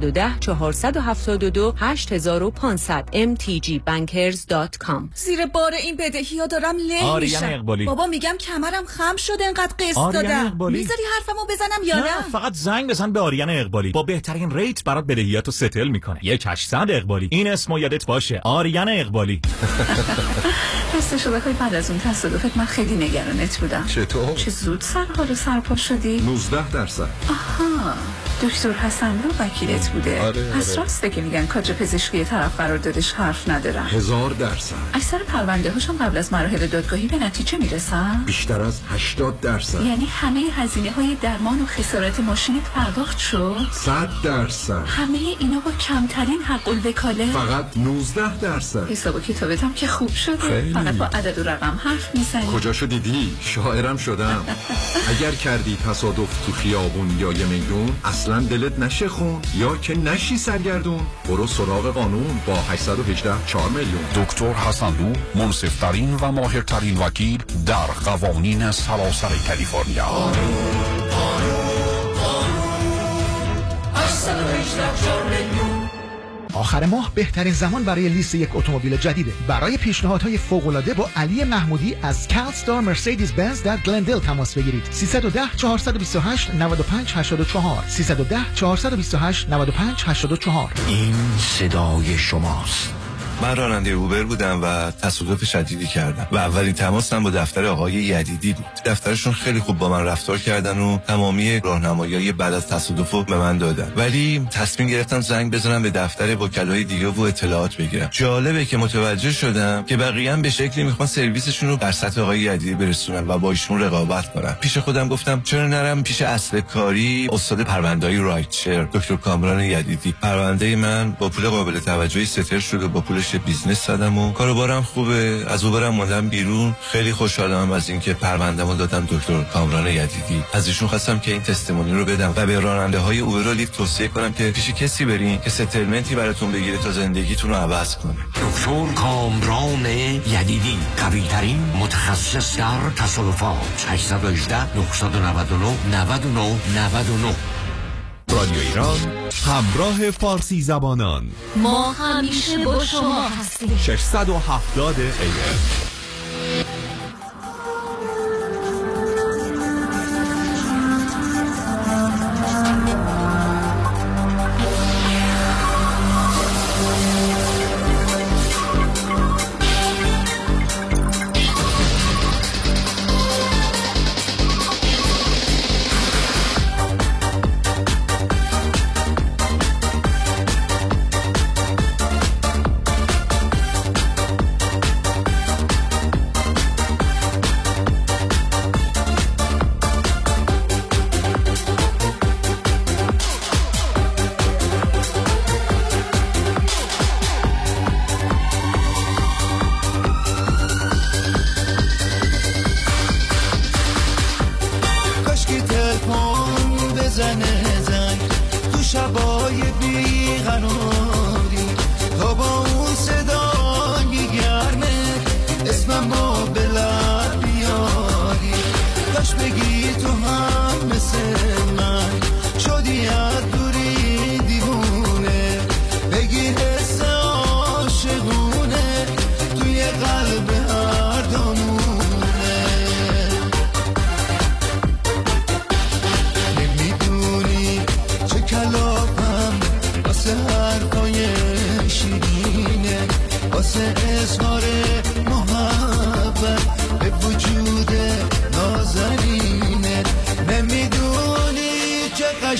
310-472-8500 mtgbankers.com. زیر بار این بدهی‌ها دارم له میشم. بابا میگم کمرم خم شد انقدر قسط دادم. میذاری حرفمو بزنم یا نه؟ فقط زنگ بزن به آریان اقبالی. با بهترین ریت برات بدهیاتو ستل میکنه. 1-800 اقبالی. این اسم یادت باشه. آریان اقبالی. راستش بخوای بعد از اون تصادفت من خیلی نگرانت بودم. چطور؟ چه زود سرحال سرپا شدی؟ 19%. آها. دکتر حسنلو وکیلت بوده. آره. پس راسته که میگن کاج پزشکی طرف قراردادش حرف ندارن. 1000%. اکثر پرونده هاشون قبل از مراحل دادگاهی به نتیجه میرسن. بیشتر از 80%. یعنی همه هزینه های درمان و خسارت ماشینت پرداخت شد؟ 100%. همه اینا با کمترین حق الوکاله؟ فقط 19%. حساب و کتابتم که خوب شده. خیلی. فقط با عدد و رقم حرف میزنی. کجاشو دیدی؟ شاعرم شدم. اگر کردی تصادف تو خیابون یا یه میدون، اصلا دلت نشه خون یا که نشی سرگردون، برو سراغ قانون با 818-4 میلیون. دکتر حسنلو، منصف‌ترین و ماهرترین وکیل در قوانین سراسر کالیفرنیا. 818-4 میلیون. آخر ماه بهترین زمان برای لیست یک اتومبیل جدیده. برای پیشنهادهای فوق‌العاده با علی محمودی از کالستار مرسدس بنز در گلندل تماس بگیرید. 310-428-9584 310-428-9584. این صدای شماست. من راننده اوبر بودم و تصادف شدیدی کردم و اولین تماسم با دفتر آقای یدیدی بود. دفترشون خیلی خوب با من رفتار کردن و تمامی راهنمایی‌های بعد از تصادف رو به من دادن، ولی تصمیم گرفتم زنگ بزنم به دفتر وکلای دیگه و اطلاعات بگیرم. جالبه که متوجه شدم که بقیه هم به شکلی میخوان سرویسشون رو در سطح آقای یدیدی برسونن و با ایشون رقابت کنن. پیش خودم گفتم چرا نرم پیش اصل کاری استاد پرونده‌های رایتشر دکتر کامران یدیدی. پرونده من با پول قابل توجهی ستر شد و با پولش بیزنس زدم و کاروبارم خوبه. از اوبرم موندم بیرون. خیلی خوشحالم از اینکه پرونده‌مو دادم دکتر کامران یدیدی. از ایشون خواستم که این تستمونی رو بدم و به راننده‌های اوبر و لیفت توصیه کنم که پیش کسی برین که ستلمنتی براتون بگیره تا زندگیتون رو عوض کنه. دکتر کامران یدیدی، قوی‌ترین متخصص در تصادفات. 818-999-9999. رادیو ایران، همراه فارسی زبانان. ما همیشه با شما هستیم. 670 AM.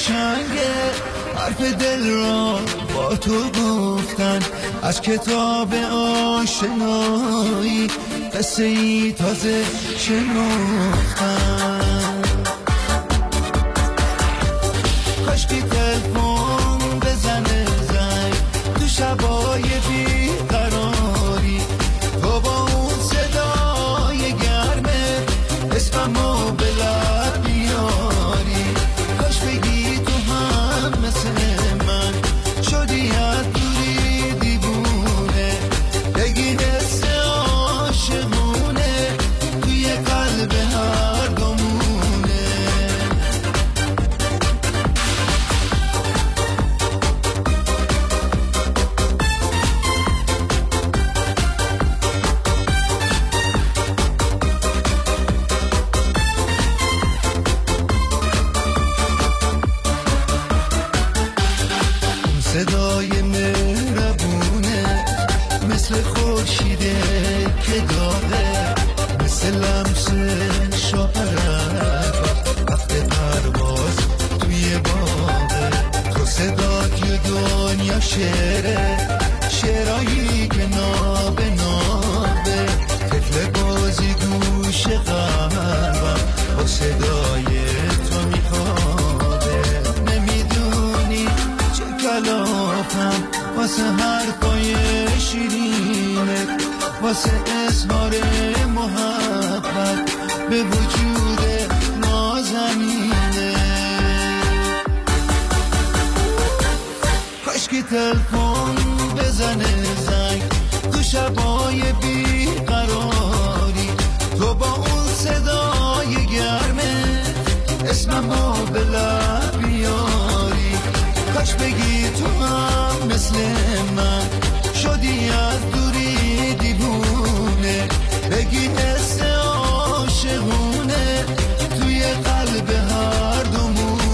قشنگه حرف دل را با تو گفتن، از کتاب آشنایی قصه ای تازه شنفتن. کاشکی تلفن بزنه زنگ تو شبای بیقراری، تو با اون صدای گرمه اسممو به لب بیاری. کاش بگی تو هم مثل من شدی از دوری دیوونه، بگی حس عاشقونه توی قلب هر دومونه. صدای مهربونه مثل خورشیده که داغه، مثل لمس شاعرت وقت پرواز توی باغه. تو صدات یه دنیا شعره، شعرهایی که نابه نابه، طفل بازی گوش قلبم با صدای تو میخوابه. نمیدونی چه کلافم واسه حرفای شیرینه، واسه اظهار محبت به وجود نازنینه. کاشکی تلفن بزنه زنگ تو شبای بیقراری، تو با اون صدای گرمه اسممو به لب بیاری. کاش بگی تو هم مثل من شدی از دوری دیوونه، بگی حس عاشقونه توی قلب هر دومونه.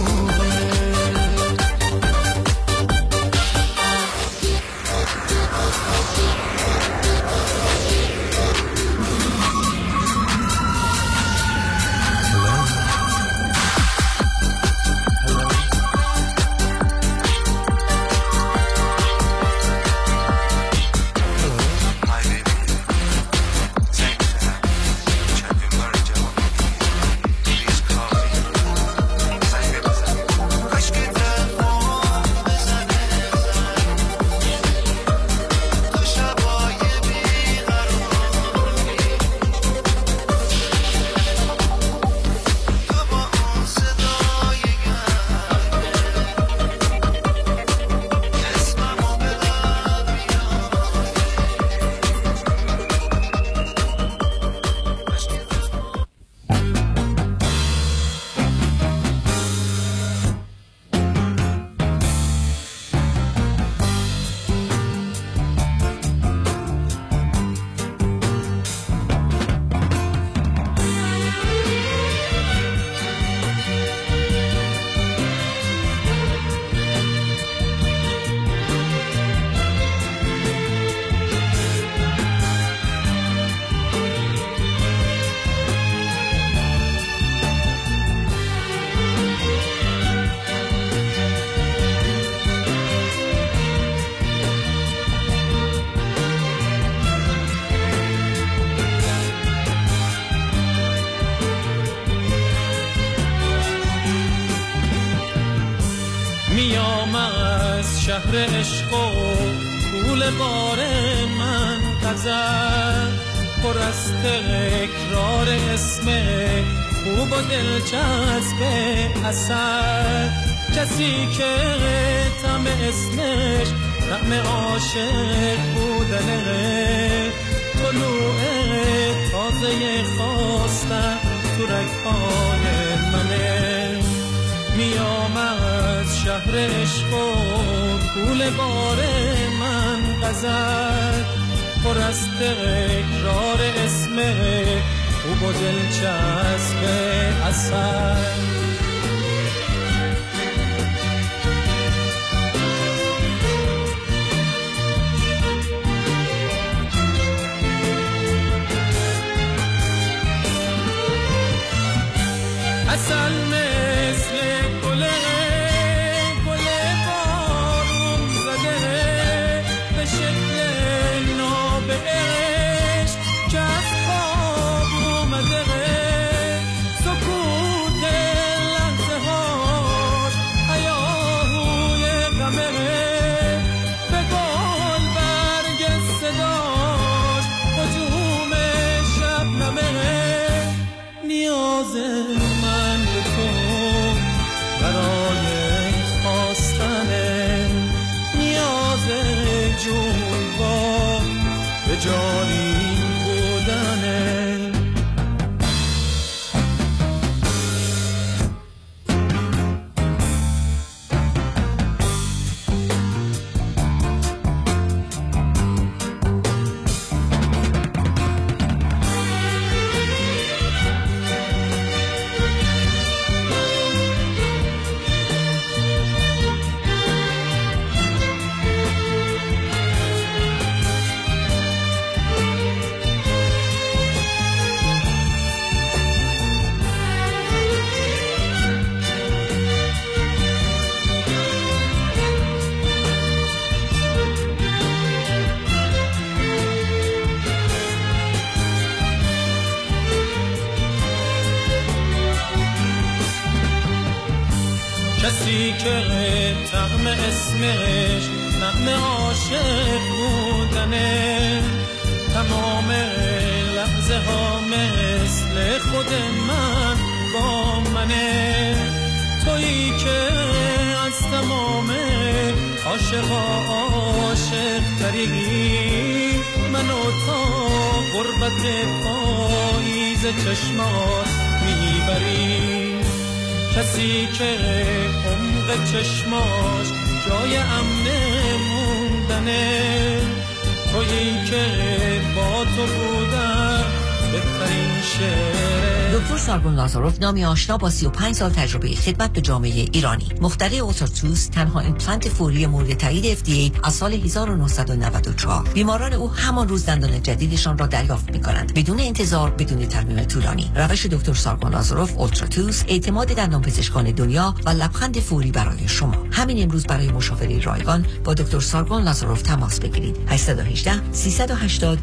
شهر عشق و پول بار من غزل، پر از تکرار اسم خوب و دلچسب اثر. کسی که طعم اسمش طعم عاشق بودنه، طلوع تازه خواستن تو رگ‌های منه. میام از شهر عشق و پول بار من غزل، پر از تکرار اسم خوب و دلچسب اثر. اصل مثل گل کسی که طعم اسمش نغمه عاشق بودنه، تمام لحظه ها مثل خود من با منه، تویی که از تمام عاشقا عاشق تری، منو تا غربت پاییز چشمات میبری، کسی که عمق چشماش جای امن موندنه، تویی که با تو بودم بهترین شعر. دکتر سارگون لازاروف نامی آشنا با 35 سال تجربه خدمت به جامعه ایرانی، مخترع اوترتوس، تنها ایمپلنت فوری مورد تایید FDA از سال 1994. بیماران او همان روز دندان جدیدشان را دریافت می‌کنند بدون انتظار، بدون ترمیم طولانی. روش دکتر سارگون لازاروف اوترتوس، اعتماد دندانپزشکان دنیا و لبخند فوری برای شما. همین امروز برای مشاوره رایگان با دکتر سارگون لازاروف تماس بگیرید. 818 380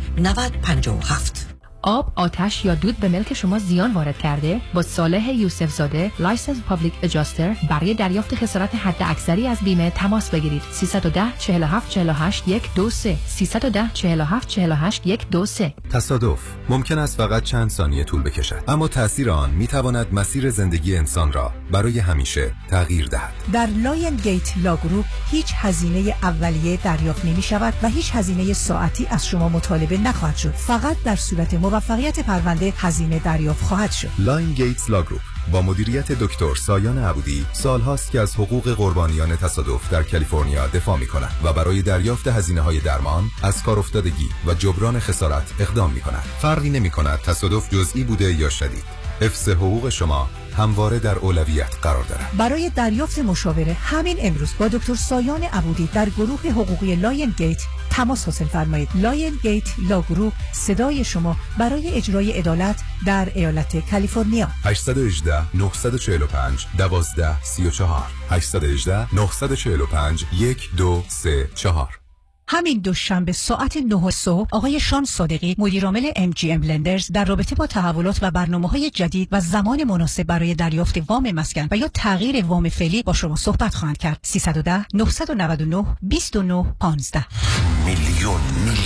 9057. آب، آتش یا دود به ملک شما زیان وارد کرده؟ با صالح یوسف زاده، لایسنس پابلیک اجاستر، برای دریافت خسارت حد اکثری از بیمه تماس بگیرید. 310 47 48 123 310 47 48 123. تصادف ممکن است فقط چند ثانیه طول بکشد، اما تأثیر آن میتواند مسیر زندگی انسان را برای همیشه تغییر دهد. در لاین گیت لاگروپ هیچ هزینه اولیه دریافت نمی شود و هیچ هزینه ساعتی از شما مطالبه نخواهد شد. فقط در صورت موفقیت پرونده هزینه دریافت خواهد شد. لاین گیتس لاگروپ با مدیریت دکتر سایان عبودی سالهاست که از حقوق قربانیان تصادف در کالیفرنیا دفاع می‌کند و برای دریافت هزینه‌های درمان، از کار افتادگی و جبران خسارت اقدام می‌کند. فرقی نمی‌کند تصادف جزئی بوده یا شدید. حفظ حقوق شما همواره در اولویت قرار دارد. برای دریافت مشاوره همین امروز با دکتر سایان عبودی در گروه حقوقی لاین گیت تماس حاصل فرمایید. لاین گیت لاگروپ، صدای شما برای اجرای عدالت در ایالت کالیفرنیا. 818 945 1234 818 945 1234. همین دوشنبه ساعت 9 صبح آقای شان صادقی، مدیرعامل MGM لندرز، در رابطه با تحولات و برنامه‌های جدید و زمان مناسب برای دریافت وام مسکن و یا تغییر وام فعلی با شما صحبت خواهند کرد. 310 999 2915. میلیون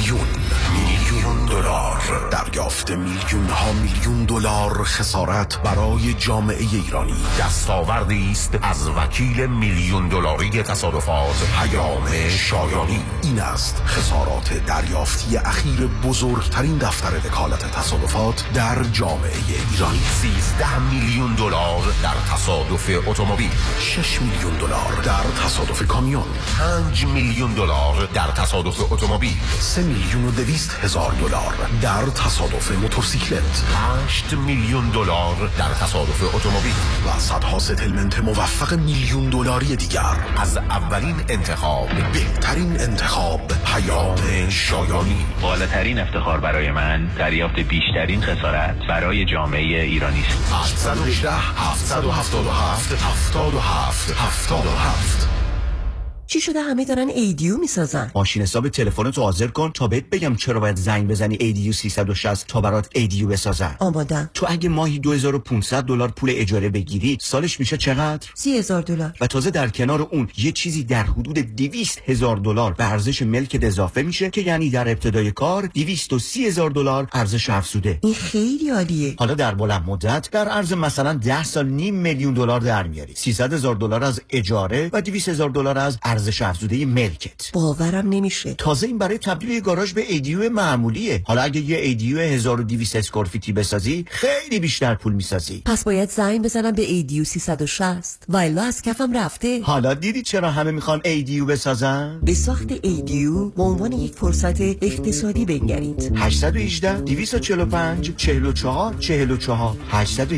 دلار دریافت، میلیون ها میلیون دلار خسارت برای جامعه ایرانی. دستاوردی است از وکیل میلیون دلاری تصادفات پیام شایانی. این است خسارات دریافتی اخیر بزرگترین دفتر وکالت تصادفات در جامعه ایرانی. 13 میلیون دلار در تصادف اتومبیل، 6 میلیون دلار در تصادف کامیون، 5 میلیون دلار در تصادف اتومبیل، 3 میلیون و 200 هزار دلار در تصادف موتورسیکلت، 8 میلیون دلار در تصادف اتومبیل و صدها ستلمنت موفق میلیون دلاری دیگر. از اولین انتخاب، بهترین انتخاب، پیام شایانی. بالاترین افتخار برای من دریافت بیشترین خسارت برای جامعه ایرانی است. 818 777 77 77. چی شده همه دارن ایدیو میسازن؟ ماشین حساب تلفنتو حاضر کن تا بهت بگم چرا باید زنگ بزنی ایدیو 360 تا برات ایدیو بسازن. آمادم. تو اگه ماهی $2500 پول اجاره بگیری، سالش میشه چقدر؟ $30,000. و تازه در کنار اون یه چیزی در حدود $200,000 به ارزش ملکت اضافه میشه که یعنی در ابتدای کار $230,000 ارزش افزوده. این خیلی عالیه. حالا در بلند مدت در عرض مثلا 10 سال $500,000 در میاری. $300,000 از اجاره و $200,000 از ارزش افزوده ملکت. باورم نمیشه. تازه این برای تبدیل گاراژ به ایدیو معمولیه. حالا اگه یه ایدیو 1200 اسکوار فیتی بسازی، خیلی بیشتر پول میسازی. پس باید زنگ بزنم به ایدیو 360 و الا از کفم رفته. حالا دیدی چرا همه میخوان ایدیو بسازن؟ به ساخت ایدیو به عنوان یک فرصت اقتصادی بنگرید. 818 245 44 44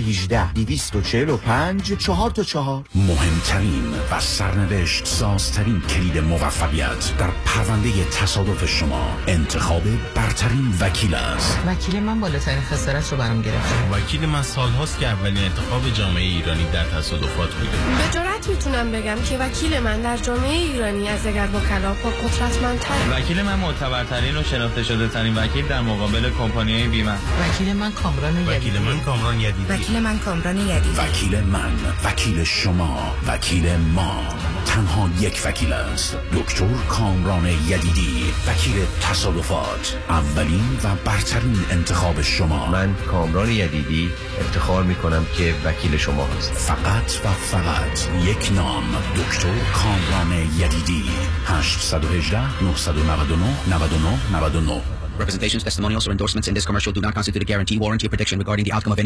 818 245 4 تا 4. مهمترین و سرنوشت سازترین بزرگترین کلید موفقیت در پرونده تصادف شما انتخاب برترین وکیل است. وکیل من بالاترین خسارت رو برام گرفت. وکیل من سالهاست که اولین انتخاب جامعه ایرانی در تصادفات بوده. به جرات میتونم بگم که وکیل من در جامعه ایرانی از دیگر وکلا با قدرتمندتره. وکیل من معتبرترین و شناخته شده ترین وکیل در مقابل کمپانی‌های بیمه. وکیل من کامران یدیدی. وکیل من کامران یدیدی. وکیل من کامران یدیدی. وکیل من، وکیل شما، وکیل ما. تنها یک وکیل است. دکتر کامران یدیدی، وکیل تصادفات. اولین و برترین انتخاب شما. من کامران یدیدی افتخار میکنم که وکیل شما هست. فقط و فقط یک نام، دکتر کامران یدیدی. 818 999 99 99. Representations, testimonials, or endorsements in this commercial do not constitute a guarantee, warranty, or prediction regarding the outcome of any